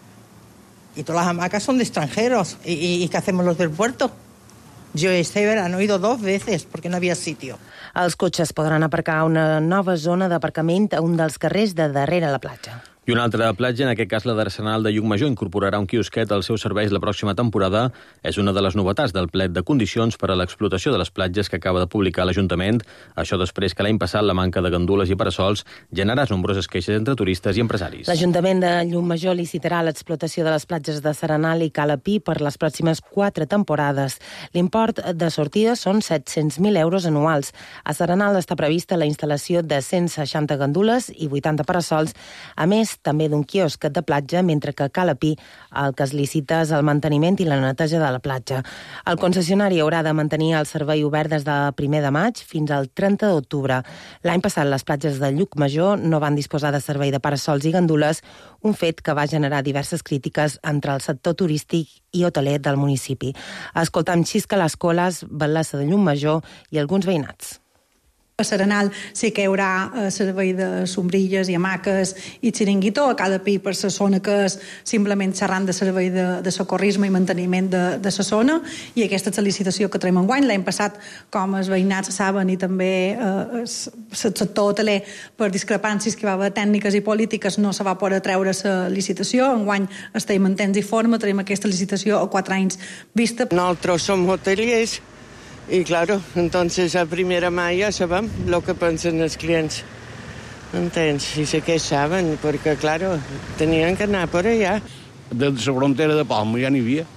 Y todas las hamacas son de extranjeros. ¿Y, y, y qué hacemos los del puerto? Yo este verano he ido dos veces porque no había sitio. Els cotxes podran aparcar a una nova zona d'aparcament a un dels carrers de darrere la platja. I una altra platja, en aquest cas la d'Arsenal de Llucmajor, incorporarà un quiosquet als seus serveis la pròxima temporada. És una de les novetats del plet de condicions per a l'explotació de les platges que acaba de publicar l'Ajuntament. Això després que l'any passat la manca de gandules i parasols generarà nombroses queixes entre turistes i empresaris. L'Ajuntament de Llucmajor licitarà l'explotació de les platges de Serenal i Cala Pi per les pròximes quatre temporades. L'import de sortida són set-cents mil euros anuals. A Serenal està prevista la instal·lació de cent seixanta gandules i vuitanta parasols, a més també d'un quiosquet de platja, mentre que a Cala Pi el que es licita és el manteniment i la neteja de la platja. El concessionari haurà de mantenir el servei obert des del primer de maig fins al trenta d'octubre. L'any passat les platges de Llucmajor no van disposar de servei de parasols i gandules, un fet que va generar diverses crítiques entre el sector turístic i hoteler del municipi. Escoltam Xisca les Coles, batlessa de Llucmajor i alguns veïnats. A Serenal sí que hi haurà eh, servei de sombrilles i hamaques i xiringuito, a Cala Pi per la zona que és simplement xerrant de servei de, de socorrisme i manteniment de, de la zona, i aquesta és la licitació que traiem enguany. L'any passat, com els veïnats saben, i també eh, el sector hoteler, per discrepàncies que hi va haver tècniques i polítiques, no se va poder treure la licitació. Enguany estem en temps i forma, traiem aquesta licitació a quatre anys vista. Nosaltres som hoteliers. Y claro, entonces a primera mà ja sabem lo que pensen els clients. Entens? I sé que saben, perquè, claro, tenien que anar per allà. De la frontera de Palma ja n'hi havia.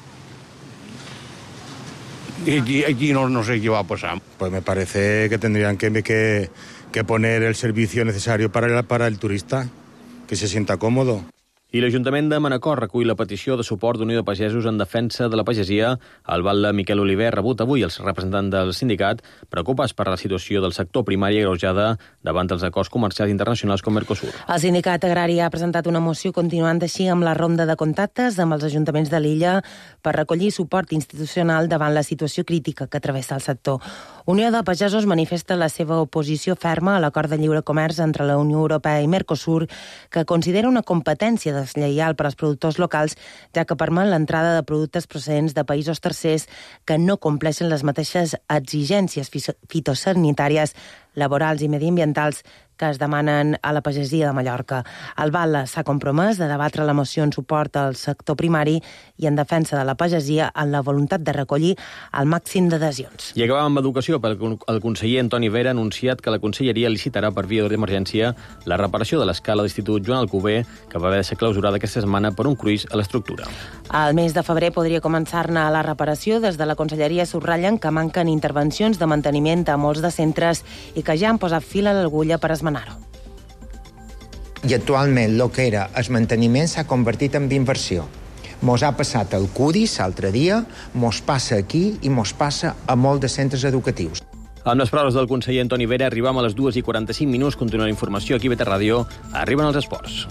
Y aquí, aquí no, no sé qué va a pasar. Pues me parece que tendrían que, que, que poner el servicio necesario para el, para el turista, que se sienta cómodo. I l'Ajuntament de Manacor recull la petició de suport d'Unió de Pagesos en defensa de la pagesia. El batlle Miquel Oliver ha rebut avui els representants del sindicat preocupats per la situació del sector primari agreujada davant dels acords comercials internacionals com Mercosur. El sindicat agrari ha presentat una moció continuant així amb la ronda de contactes amb els ajuntaments de l'illa per recollir suport institucional davant la situació crítica que travessa el sector. Unió de Pagesos manifesta la seva oposició ferma a l'acord de lliure comerç entre la Unió Europea i Mercosur, que considera una competència deslleial per als productors locals, ja que permet l'entrada de productes procedents de països tercers que no compleixen les mateixes exigències fitosanitàries, laborals i mediambientals que es demanen a la pagesia de Mallorca. El V A L s'ha compromès a debatre la moció en suport al sector primari i en defensa de la pagesia en la voluntat de recollir el màxim d'adhesions. I acabem amb educació, perquè el conseller Antoni Vera ha anunciat que la conselleria licitarà per via d'emergència la reparació de l'escala d'Institut Joan Alcover, que va haver de ser clausurada aquesta setmana per un cruís a l'estructura. Al mes de febrer podria començar-ne la reparació. Des de la conselleria subratllen que manquen intervencions de manteniment a molts de centres i que ja han posat fil a l'agulla per esmenar-ho. I actualment el que era el manteniment s'ha convertit en inversió. Mos ha passat al C U D I S l'altre dia, mos passa aquí i mos passa a molts de centres educatius. Amb les paraules del conseller Antoni Vera arribam a les dues i quaranta-cinc minuts. Continua la informació aquí a B T Ràdio. Arriben els esports.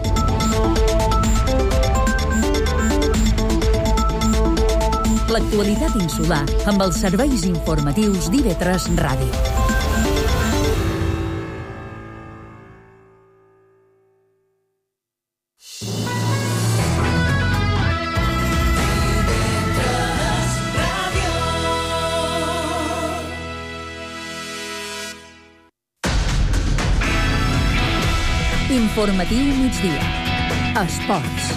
L'actualitat insular amb els serveis informatius d'I V tres Ràdio. Informatiu migdia. Esports.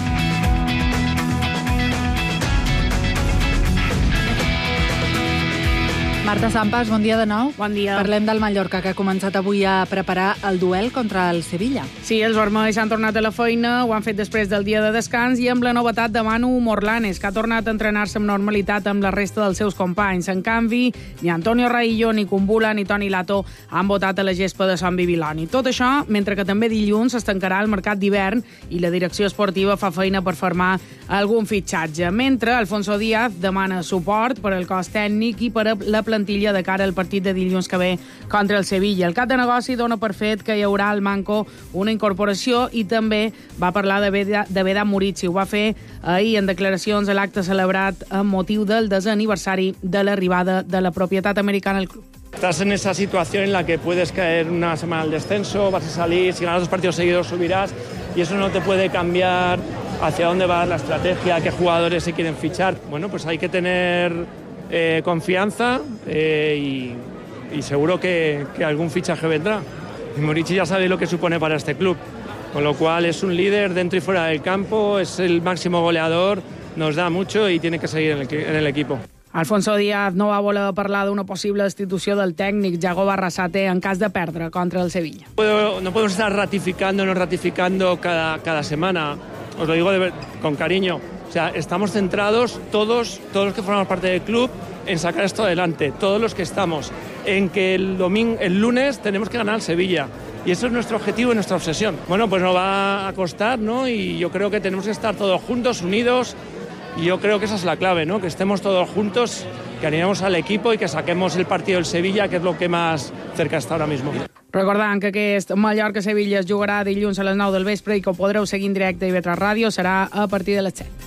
Marta Sampas, bon dia de nou. Bon dia. Parlem del Mallorca, que ha començat avui a preparar el duel contra el Sevilla. Sí, els vermells han tornat a la feina, ho han fet després del dia de descans i amb la novetat de Manu Morlanes, que ha tornat a entrenar-se amb normalitat amb la resta dels seus companys. En canvi, ni Antonio Raillo, ni Kumbula, ni Toni Lato han votat a la gespa de Sant Bibiloni. Tot això, mentre que també dilluns es tancarà el mercat d'hivern i la direcció esportiva fa feina per formar algun fitxatge. Mentre Alfonso Díaz demana suport per al cos tècnic i per a la plantilla de cara al partit de dilluns que ve contra el Sevilla. El cap de negoci dona per fet que hi haurà al Manco una incorporació i també va parlar de Vedat Murici. Ho va fer ahir en declaracions a l'acte celebrat amb motiu del desè aniversari de l'arribada de la propietat americana al club. Estás en esa situación en la que puedes caer una semana al descenso, vas a salir, si ganas dos partidos seguidos subirás y eso no te puede cambiar hacia dónde va la estrategia, qué jugadores se quieren fichar. Bueno, pues hay que tener eh, confianza eh, y, y seguro que, que algún fichaje vendrá. Y Murici ya sabe lo que supone para este club, con lo cual es un líder dentro y fuera del campo, es el máximo goleador, nos da mucho y tiene que seguir en el, en el equipo. Alfonso Díaz no va voler parlar d'una possible destitució del tècnic Yago Barrasate en cas de perdre contra el Sevilla. No, no podemos estar ratificando, no ratificando cada, cada semana, os lo digo de, con cariño. O sea, estamos centrados todos, todos los que formamos parte del club en sacar esto adelante, todos los que estamos, en que el, domingo, el lunes tenemos que ganar al Sevilla. Y eso es nuestro objetivo y nuestra obsesión. Bueno, pues nos va a costar, ¿no? Y yo creo que tenemos que estar todos juntos, unidos. Y yo creo que esa es la clave, ¿no? Que estemos todos juntos, que animemos al equipo y que saquemos el partido del Sevilla, que és el que més cerca està ara mismo. Recordant que aquest Mallorca-Sevilla es jugarà dilluns a les nou del vespre i que ho podreu seguir en directe a I V tres Ràdio, serà a partir de les set.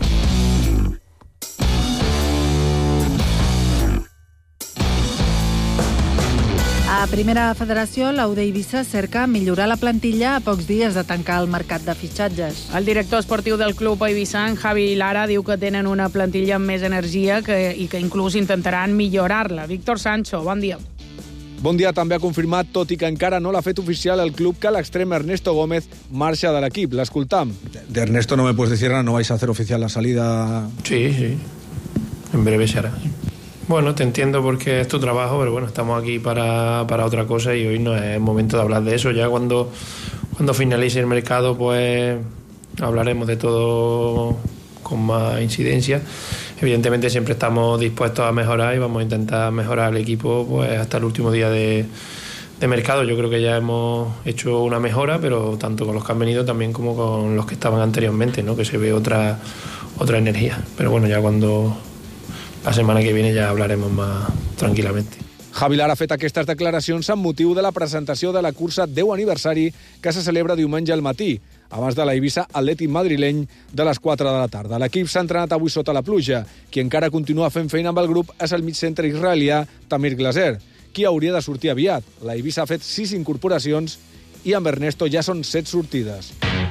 A Primera Federació, l'U D Eivissa cerca millorar la plantilla a pocs dies de tancar el mercat de fitxatges. El director esportiu del club eivissant, Javi Lara, diu que tenen una plantilla amb més energia que, i que inclús intentaran millorar-la. Víctor Sancho, bon dia. Bon dia, també ha confirmat, tot i que encara no l'ha fet oficial el club, que l'extrem Ernesto Gómez marxa de l'equip. L'escoltam. De Ernesto no me puedes decir nada, no vais a hacer oficial la salida. Sí, sí. En breve se hará. Bueno, te entiendo porque es tu trabajo, pero bueno, estamos aquí para, para otra cosa y hoy no es el momento de hablar de eso. Ya cuando, cuando finalice el mercado, pues hablaremos de todo con más incidencia. Evidentemente siempre estamos dispuestos a mejorar y vamos a intentar mejorar el equipo pues hasta el último día de, de mercado. Yo creo que ya hemos hecho una mejora, pero tanto con los que han venido también como con los que estaban anteriormente, ¿no? Que se ve otra, otra energía. Pero bueno, ya cuando... la semana que viene ya hablaremos más tranquilamente. Javi Lara ha fet aquestes declaracions amb motiu de la presentació de la cursa deu aniversari que se celebra diumenge al matí, abans de la Eivissa Atlètic madrileny de les quatre de la tarda. L'equip s'ha entrenat avui sota la pluja. Qui encara continua fent feina amb el grup és el migcentre israelià Tamir Glaser, qui hauria de sortir aviat. La Eivissa ha fet sis incorporacions i amb Ernesto ja són set sortides.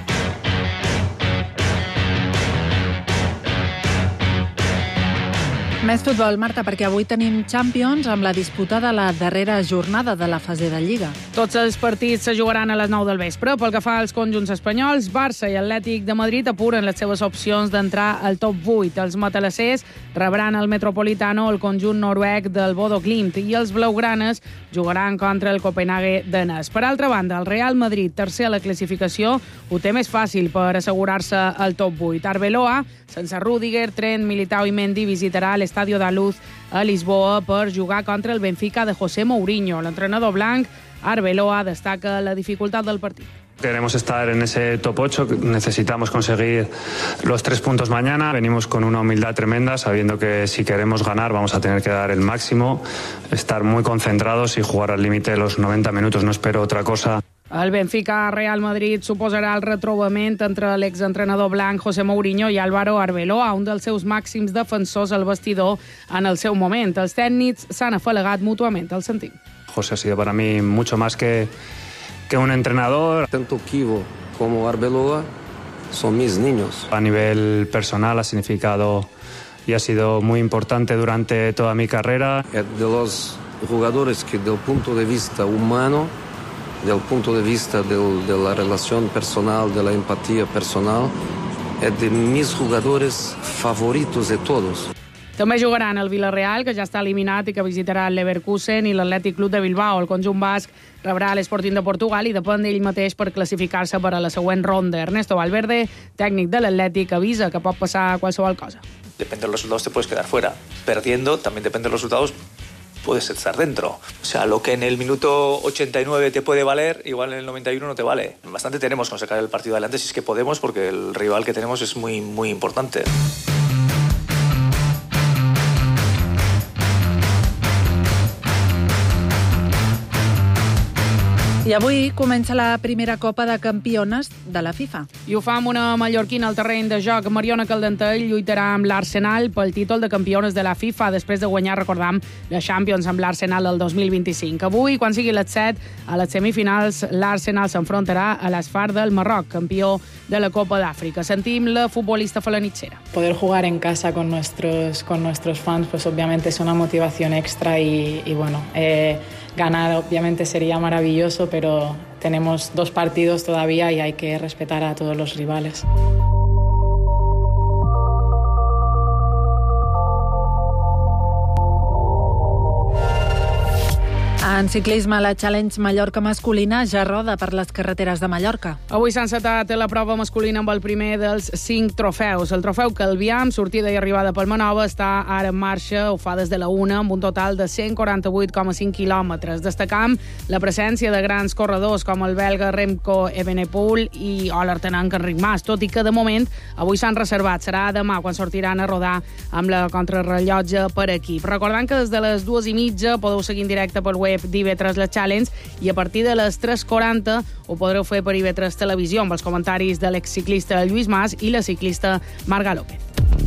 Més futbol, Marta, perquè avui tenim Champions amb la disputa de la darrera jornada de la fase de Lliga. Tots els partits se jugaran a les nou del vespre. Pel que fa als conjunts espanyols, Barça i Atlètic de Madrid apuren les seves opcions d'entrar al top vuit. Els matalassers rebran el Metropolitano, el conjunt noruec del Bodo Glimt, i els blaugranes jugaran contra el Copenhague danès. Per altra banda, el Real Madrid, tercer a la classificació, ho té més fàcil per assegurar-se al top vuit. Arbeloa, sense Rüdiger, Trent, Militao i Mendy, visitarà l'Estadio da Luz a Lisboa per jugar contra el Benfica de José Mourinho. L'entrenador blanc, Arbeloa, destaca la dificultat del partit. Queremos estar en ese top ocho, necesitamos conseguir los tres puntos mañana. Venimos con una humildad tremenda, sabiendo que si queremos ganar vamos a tener que dar el máximo, estar muy concentrados y jugar al límite de los noventa minutos, no espero otra cosa. El Benfica-Real Madrid suposarà el retrobament entre l'exentrenador blanc José Mourinho i Álvaro Arbeloa, un dels seus màxims defensors al vestidor en el seu moment. Els tècnics s'han afalagat mútuament, el sentim. José ha sido para mí mucho más que, que un entrenador. Tanto Kivo como Arbeloa son mis niños. A nivel personal ha significado y ha sido muy importante durante toda mi carrera. Es de los jugadores que, del punto de vista humano, del punto de vista del, de la relación personal, de la empatía personal, es de mis jugadores favoritos de todos. També jugaran el Villarreal, que ja està eliminat i que visitarà el Leverkusen, i l'Atlètic Club de Bilbao. El conjunt basc rebrà l'Sporting de Portugal i depèn d'ell mateix per classificar-se per a la següent ronda. Ernesto Valverde, tècnic de l'Atlètic, avisa que pot passar qualsevol cosa. Depende de los resultados, te puedes quedar fuera. Perdiendo, también depende de los resultados, puedes estar dentro. O sea, lo que en el minuto ochenta y nueve te puede valer, igual en el noventa y uno no te vale. Bastante tenemos con sacar el partido adelante, si es que podemos, porque el rival que tenemos es muy, muy importante. I avui comença la primera Copa de Campiones de la FIFA. I ho fa amb una mallorquina al terreny de joc. Mariona Caldentell lluitarà amb l'Arsenal pel títol de campiones de la FIFA després de guanyar, recordam, la Champions amb l'Arsenal el dos mil vint-i-cinc. Avui, quan sigui les set, a les semifinals, l'Arsenal s'enfrontarà a l'Asfar del Marroc, campió de la Copa d'Àfrica. Sentim la futbolista felanitxera. Poder jugar en casa con nuestros, con nuestros fans, pues obviamente es una motivación extra y, y bueno, eh, ganar obviamente sería maravilloso, pero tenemos dos partidos todavía y hay que respetar a todos los rivales. En ciclisme, la Challenge Mallorca masculina ja roda per les carreteres de Mallorca. Avui s'ha encetat la prova masculina amb el primer dels cinc trofeus. El trofeu Calvià, amb sortida i arribada per Manova, està ara en marxa, ho fa des de la una, amb un total de cent quaranta-vuit coma cinc quilòmetres. Destacam la presència de grans corredors com el belga Remco Evenepoel i o l'artenanc Enric Mas, tot i que de moment avui s'han reservat. Serà demà quan sortiran a rodar amb la contrarrellotge per equip. Recordant que des de les dues i mitja podeu seguir en directe pel web d'I V tres la Challenge i a partir de les tres quaranta ho podreu fer per I V tres Televisió amb els comentaris de l'exciclista Lluís Mas i la ciclista Marga López.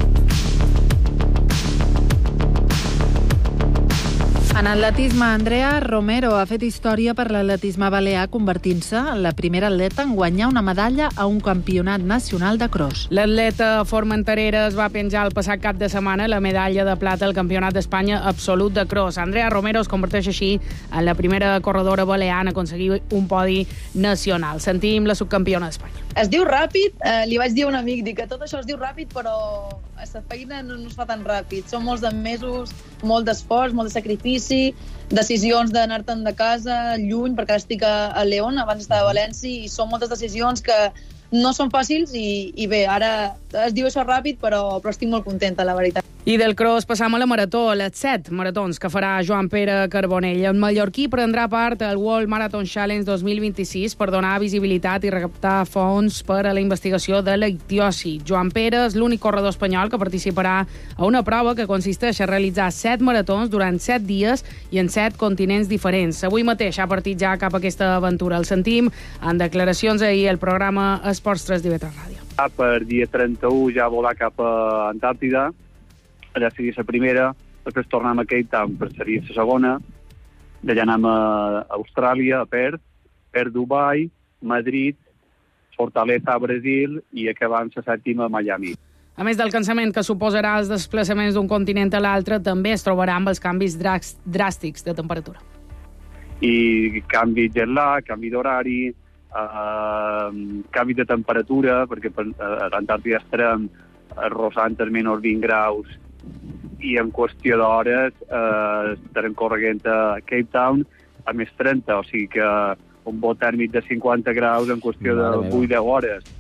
En atletisme, Andrea Romero ha fet història per l'atletisme balear convertint-se en la primera atleta en guanyar una medalla a un campionat nacional de cross. L'atleta formenterera es va penjar el passat cap de setmana la medalla de plata al Campionat d'Espanya absolut de cross. Andrea Romero es converteix així en la primera corredora balear en aconseguir un podi nacional. Sentim la subcampiona d'Espanya. Es diu ràpid, eh, li vaig dir a un amic, dic que tot això es diu ràpid, però la feina no, no es fa tan ràpid. Són molts de mesos, molt d'esforç, molt de sacrifici, decisions d'anar-te'n de casa lluny, perquè ara estic a, a León, abans estava a València, i són moltes decisions que no són fàcils i, i bé, ara es diu això ràpid, però, però estic molt contenta, la veritat. I del cross passam a la marató, les set maratons que farà Joan Pere Carbonell. El mallorquí prendrà part al World Marathon Challenge dos mil vint-i-sis per donar visibilitat i recaptar fons per a la investigació de la ictiosi. Joan Pere és l'únic corredor espanyol que participarà a una prova que consisteix a realitzar set maratons durant set dies i en set continents diferents. Avui mateix ha partit ja cap a aquesta aventura. El sentim en declaracions ahir al programa Esports tres d'I V tres Ràdio. Per dia trenta-u ja volar cap a Antàrtida. Allà seria la primera, després tornem a Cape Town, per seria la segona, d'allà anem a Austràlia, a Perth, Perth, Dubai, Madrid, Fortaleza, Brasil, i acabant la sèptima a Miami. A més del cansament que suposarà els desplaçaments d'un continent a l'altre, també es trobarà amb els canvis dràstics de temperatura. I canvi jet lag, canvi d'horari, eh, canvi de temperatura, perquè a l'Antàrtida estarem arrossant els menys vint graus i en qüestió d'hores eh, estarem corregent a Cape Town a més trenta, o sigui que un bo tèrmic de cinquanta graus en qüestió de vuit a deu hores.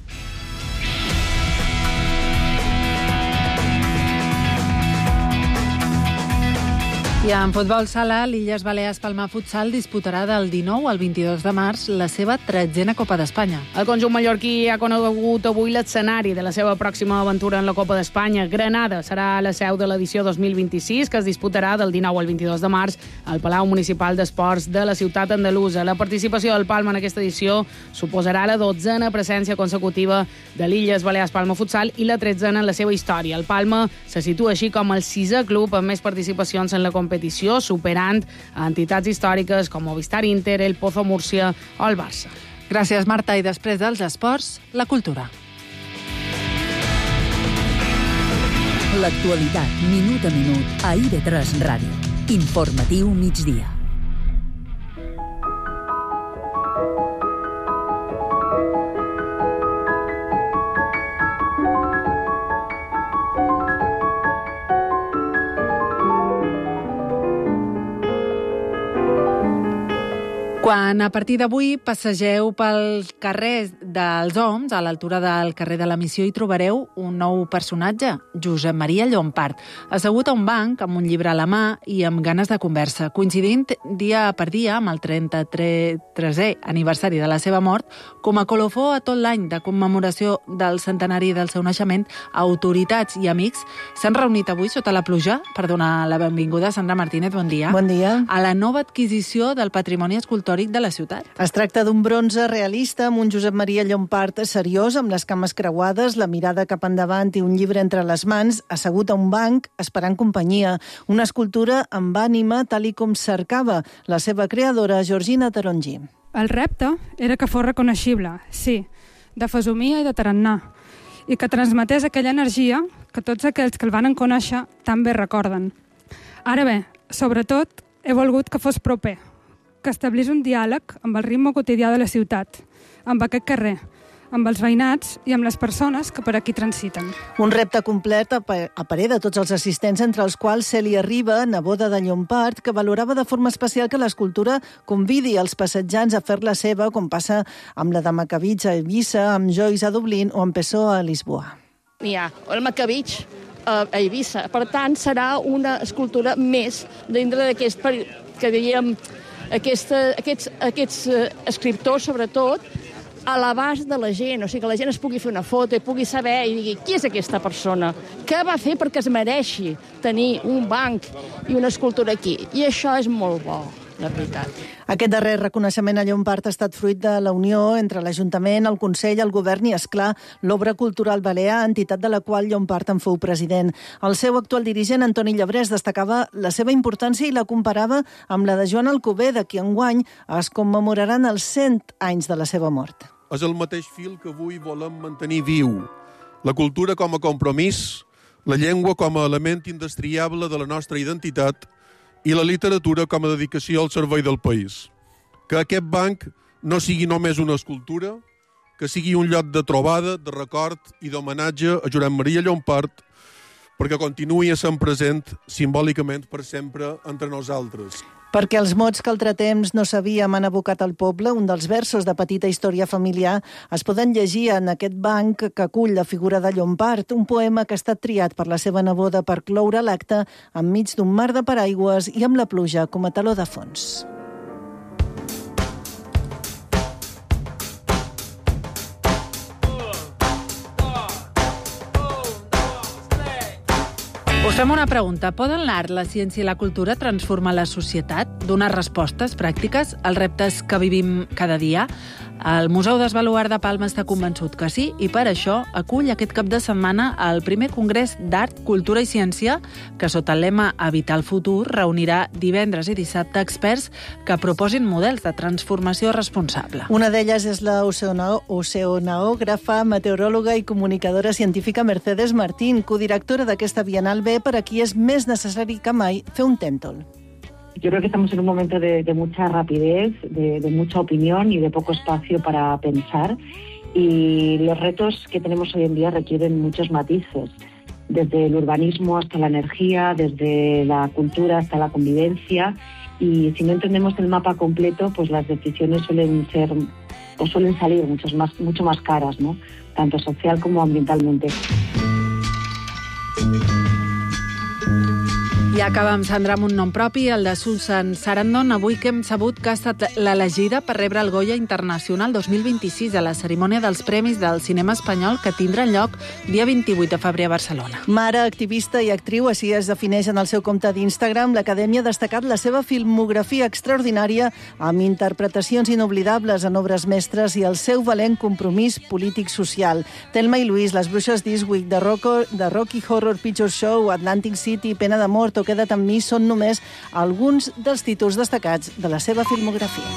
I en futbol sala, l'Illes Balears Palma Futsal disputarà del dinou al vint-i-dos de març la seva tretzena Copa d'Espanya. El conjunt mallorquí ha conegut avui l'escenari de la seva pròxima aventura en la Copa d'Espanya. Granada serà la seu de l'edició dos mil vint-i-sis, que es disputarà del dinou al vint-i-dos de març al Palau Municipal d'Esports de la ciutat andalusa. La participació del Palma en aquesta edició suposarà la dotzena presència consecutiva de l'Illes Balears Palma Futsal i la tretzena en la seva història. El Palma se situa així com el sisè club amb més participacions en la competició, superant a entitats històriques com Movistar Inter, el Pozo Múrcia o el Barça. Gràcies, Marta. I després dels esports, la cultura. L'actualitat, minut a minut, a I V tres Ràdio. Informatiu migdia. Quan a partir d'avui passegeu pel carrer dels Oms, a l'altura del carrer de la Missió, hi trobareu un nou personatge, Josep Maria Llompart, assegut a un banc amb un llibre a la mà i amb ganes de conversa. Coincidint dia per dia amb el trenta-tresè aniversari de la seva mort, com a colofó a tot l'any de commemoració del centenari del seu naixement, autoritats i amics s'han reunit avui sota la pluja per donar la benvinguda. Sandra Martínez, bon dia. Bon dia. A la nova adquisició del patrimoni escultòric de la ciutat. Es tracta d'un bronze realista amb un Josep Maria Llompart seriós, amb les cames creuades, la mirada cap endavant i un llibre entre les mans, assegut a un banc, esperant companyia. Una escultura amb ànima, tal i com cercava la seva creadora, Georgina Tarongi. El repte era que fos reconeixible, sí, de fesomia i de tarannà, i que transmetés aquella energia que tots aquells que el van conèixer tan bé recorden. Ara bé, sobretot, he volgut que fos proper, que establís un diàleg amb el ritme quotidià de la ciutat, amb aquest carrer, amb els veïnats i amb les persones que per aquí transiten. Un repte complet a parer de tots els assistents, entre els quals Cèlia Riba, neboda de Llompart, que valorava de forma especial que l'escultura convidi els passejants a fer-la seva, com passa amb la de Macavig a Eivissa, amb Joyce a Dublín o amb Pessoa a Lisboa. N'hi ha el Macavig a Eivissa. Per tant, serà una escultura més dintre d'aquest, que diríem, Aquesta, aquests, aquests escriptors, sobretot, a l'abast de la gent, o sigui, que la gent es pugui fer una foto i pugui saber i digui qui és aquesta persona, què va fer perquè es mereixi tenir un banc i una escultura aquí. I això és molt bo, la veritat. Aquest darrer reconeixement a Llompart ha estat fruit de la unió entre l'Ajuntament, el Consell, el Govern i, esclar, l'Obra Cultural Balear, entitat de la qual Llompart en fou president. El seu actual dirigent, Antoni Llebrés, destacava la seva importància i la comparava amb la de Joan Alcover, de qui enguany es commemoraran els cent anys de la seva mort. És el mateix fil que avui volem mantenir viu. La cultura com a compromís, la llengua com a element indestriable de la nostra identitat i la literatura com a dedicació al servei del país. Que aquest banc no sigui només una escultura, que sigui un lloc de trobada, de record i d'homenatge a Josep Maria Llompart, perquè continuï sent present simbòlicament per sempre entre nosaltres. Perquè els mots que altre temps no sabíem han abocat al poble, un dels versos de Petita història familiar es poden llegir en aquest banc que acull la figura de Llompart, un poema que ha estat triat per la seva neboda per cloure l'acte enmig d'un mar de paraigües i amb la pluja com a teló de fons. Us fem una pregunta. Poden l'art, la ciència i la cultura transformar la societat? Donar respostes pràctiques als reptes que vivim cada dia? El Museu d'Esbaluart de Palma està convençut que sí, i per això acull aquest cap de setmana el primer Congrés d'Art, Cultura i Ciència, que sota el lema Habitar el futur reunirà divendres i dissabte experts que proposin models de transformació responsable. Una d'elles és la oceano- oceanògrafa, meteoròloga i comunicadora científica Mercedes Martín, codirectora d'aquesta Bienal B, per a qui és més necessari que mai fer un tèntol. Yo creo que estamos en un momento de, de mucha rapidez, de, de mucha opinión y de poco espacio para pensar. Y los retos que tenemos hoy en día requieren muchos matices, desde el urbanismo hasta la energía, desde la cultura hasta la convivencia. Y si no entendemos el mapa completo, pues las decisiones suelen ser o suelen salir muchos más, mucho más caras, ¿no? Tanto social como ambientalmente. I acaba amb Sandra amb un nom propi, el de Susan Sarandon, avui que hem sabut que ha estat l'elegida per rebre el Goya Internacional dos mil vint-i-sis a la cerimònia dels Premis del Cinema Espanyol que tindrà lloc dia vint-i-vuit de febrer a Barcelona. Mare, activista i actriu, així es defineix en el seu compte d'Instagram. L'Acadèmia ha destacat la seva filmografia extraordinària amb interpretacions inoblidables en obres mestres i el seu valent compromís polític-social. Thelma i Louise, Les bruixes d'Eastwick, de, de Rocky Horror Picture Show, Atlantic City, Pena de mort o Queda't amb mi són només alguns dels títols destacats de la seva filmografia.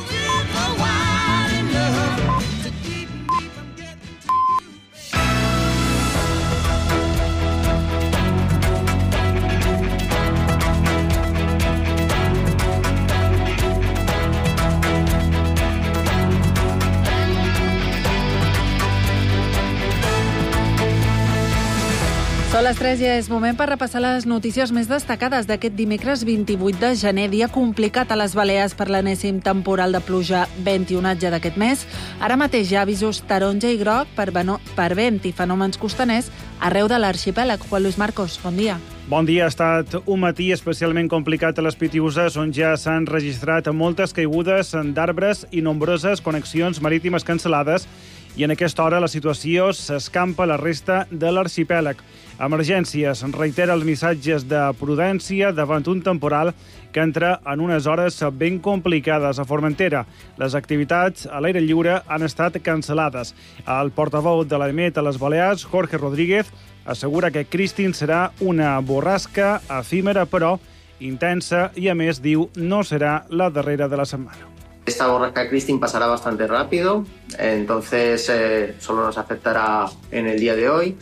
Són les tres i és moment per repassar les notícies més destacades d'aquest dimecres vint-i-vuit de gener, dia complicat a les Balears per l'enèsim temporal de pluja vent i onatge d'aquest mes. Ara mateix hi ha avisos taronja i groc per, per vent i fenòmens costaners arreu de l'arxipèlag. Juan Luis Marcos, bon dia. Bon dia. Ha estat un matí especialment complicat a les Pitiüses, on ja s'han registrat moltes caigudes d'arbres i nombroses connexions marítimes cancel·lades, i en aquesta hora la situació s'escampa a la resta de l'arxipèlag. Emergències reitera els missatges de prudència davant un temporal que entra en unes hores ben complicades a Formentera. Les activitats a l'aire lliure han estat cancel·lades. El portaveu de l'A E M E T a les Balears, Jorge Rodríguez, assegura que Christine serà una borrasca efímera però intensa i, a més, diu, no serà la darrera de la setmana. Esta borrasca Christine pasará bastante rápido, entonces eh, solo nos afectará en el día de hoy.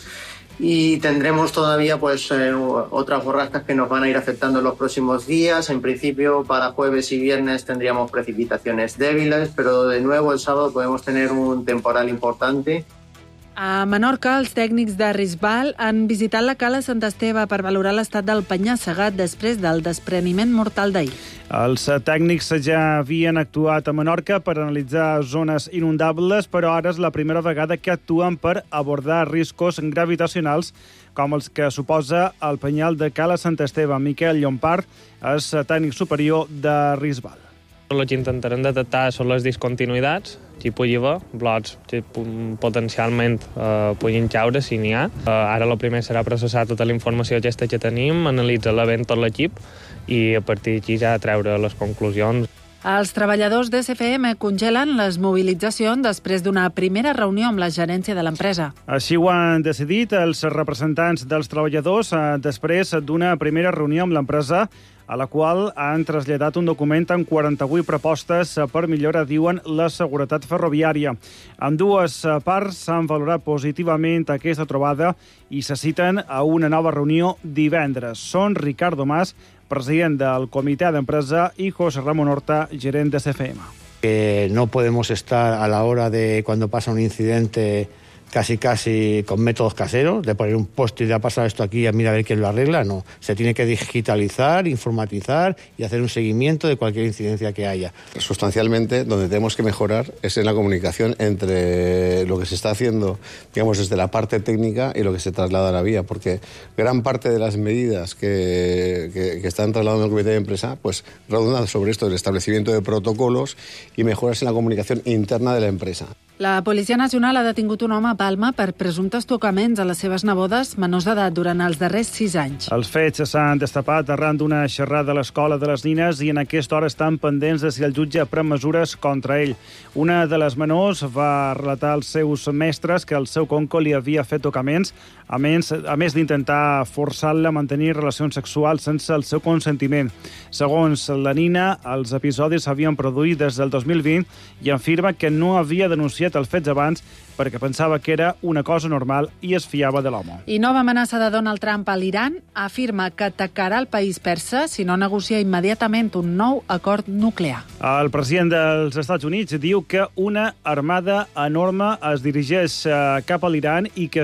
Y tendremos todavía pues eh, otras borrascas que nos van a ir afectando en los próximos días. En principio, para jueves y viernes tendríamos precipitaciones débiles, pero de nuevo el sábado podemos tener un temporal importante. A Menorca, els tècnics de Risbal han visitat la cala Sant Esteve per valorar l'estat del penya-segat després del despreniment mortal d'ahir. Els tècnics ja havien actuat a Menorca per analitzar zones inundables, però ara és la primera vegada que actuen per abordar riscos gravitacionals com els que suposa el penyal de Cala Sant Esteve. Miquel Llompart és tècnic superior de Risbal. El que intentarem detectar són les discontinuïtats, que hi pugui haver, blocs que potencialment eh, puguin caure si n'hi ha. Eh, ara el primer serà processar tota la informació aquesta que tenim, analitzar-la ben tot l'equip i a partir d'aquí ja treure les conclusions. Els treballadors d'S F M congelen les mobilitzacions després d'una primera reunió amb la gerència de l'empresa. Així ho han decidit els representants dels treballadors eh, després d'una primera reunió amb l'empresa a la qual han traslladat un document amb quaranta-vuit propostes per millorar, diuen, la seguretat ferroviària. Ambdues parts han valorat positivament aquesta trobada i se citen a una nova reunió divendres. Són Ricardo Mas, president del comitè d'empresa, i José Ramón Horta, gerent de C F M. Que no podemos estar a la hora de cuando pasa un incidente casi casi con métodos caseros, de poner un post y de ha pasado esto aquí y mira a ver quién lo arregla, no. Se tiene que digitalizar, informatizar y hacer un seguimiento de cualquier incidencia que haya. Sustancialmente, donde tenemos que mejorar es en la comunicación entre lo que se está haciendo, digamos, desde la parte técnica y lo que se traslada a la vía, porque gran parte de las medidas que, que, que están trasladando el comité de empresa, pues redundan sobre esto, el establecimiento de protocolos y mejoras en la comunicación interna de la empresa. La Policia Nacional ha detingut un home a Palma per presumptes tocaments a les seves nebodes menors d'edat durant els darrers sis anys. Els fets s'han destapat arran d'una xerrada a l'escola de les nines i en aquesta hora estan pendents de si el jutge pren mesures contra ell. Una de les menors va relatar als seus mestres que el seu conco li havia fet tocaments, a més, a més d'intentar forçar-la a mantenir relacions sexuals sense el seu consentiment. Segons la nina, els episodis s'havien produït des del dos mil vint i afirma que no havia denunciat els fets abans perquè pensava que era una cosa normal i es fiava de l'home. I nova amenaça de Donald Trump a l'Iran afirma que atacarà el país persa si no negocia immediatament un nou acord nuclear. El president dels Estats Units diu que una armada enorme es dirigeix cap a l'Iran i que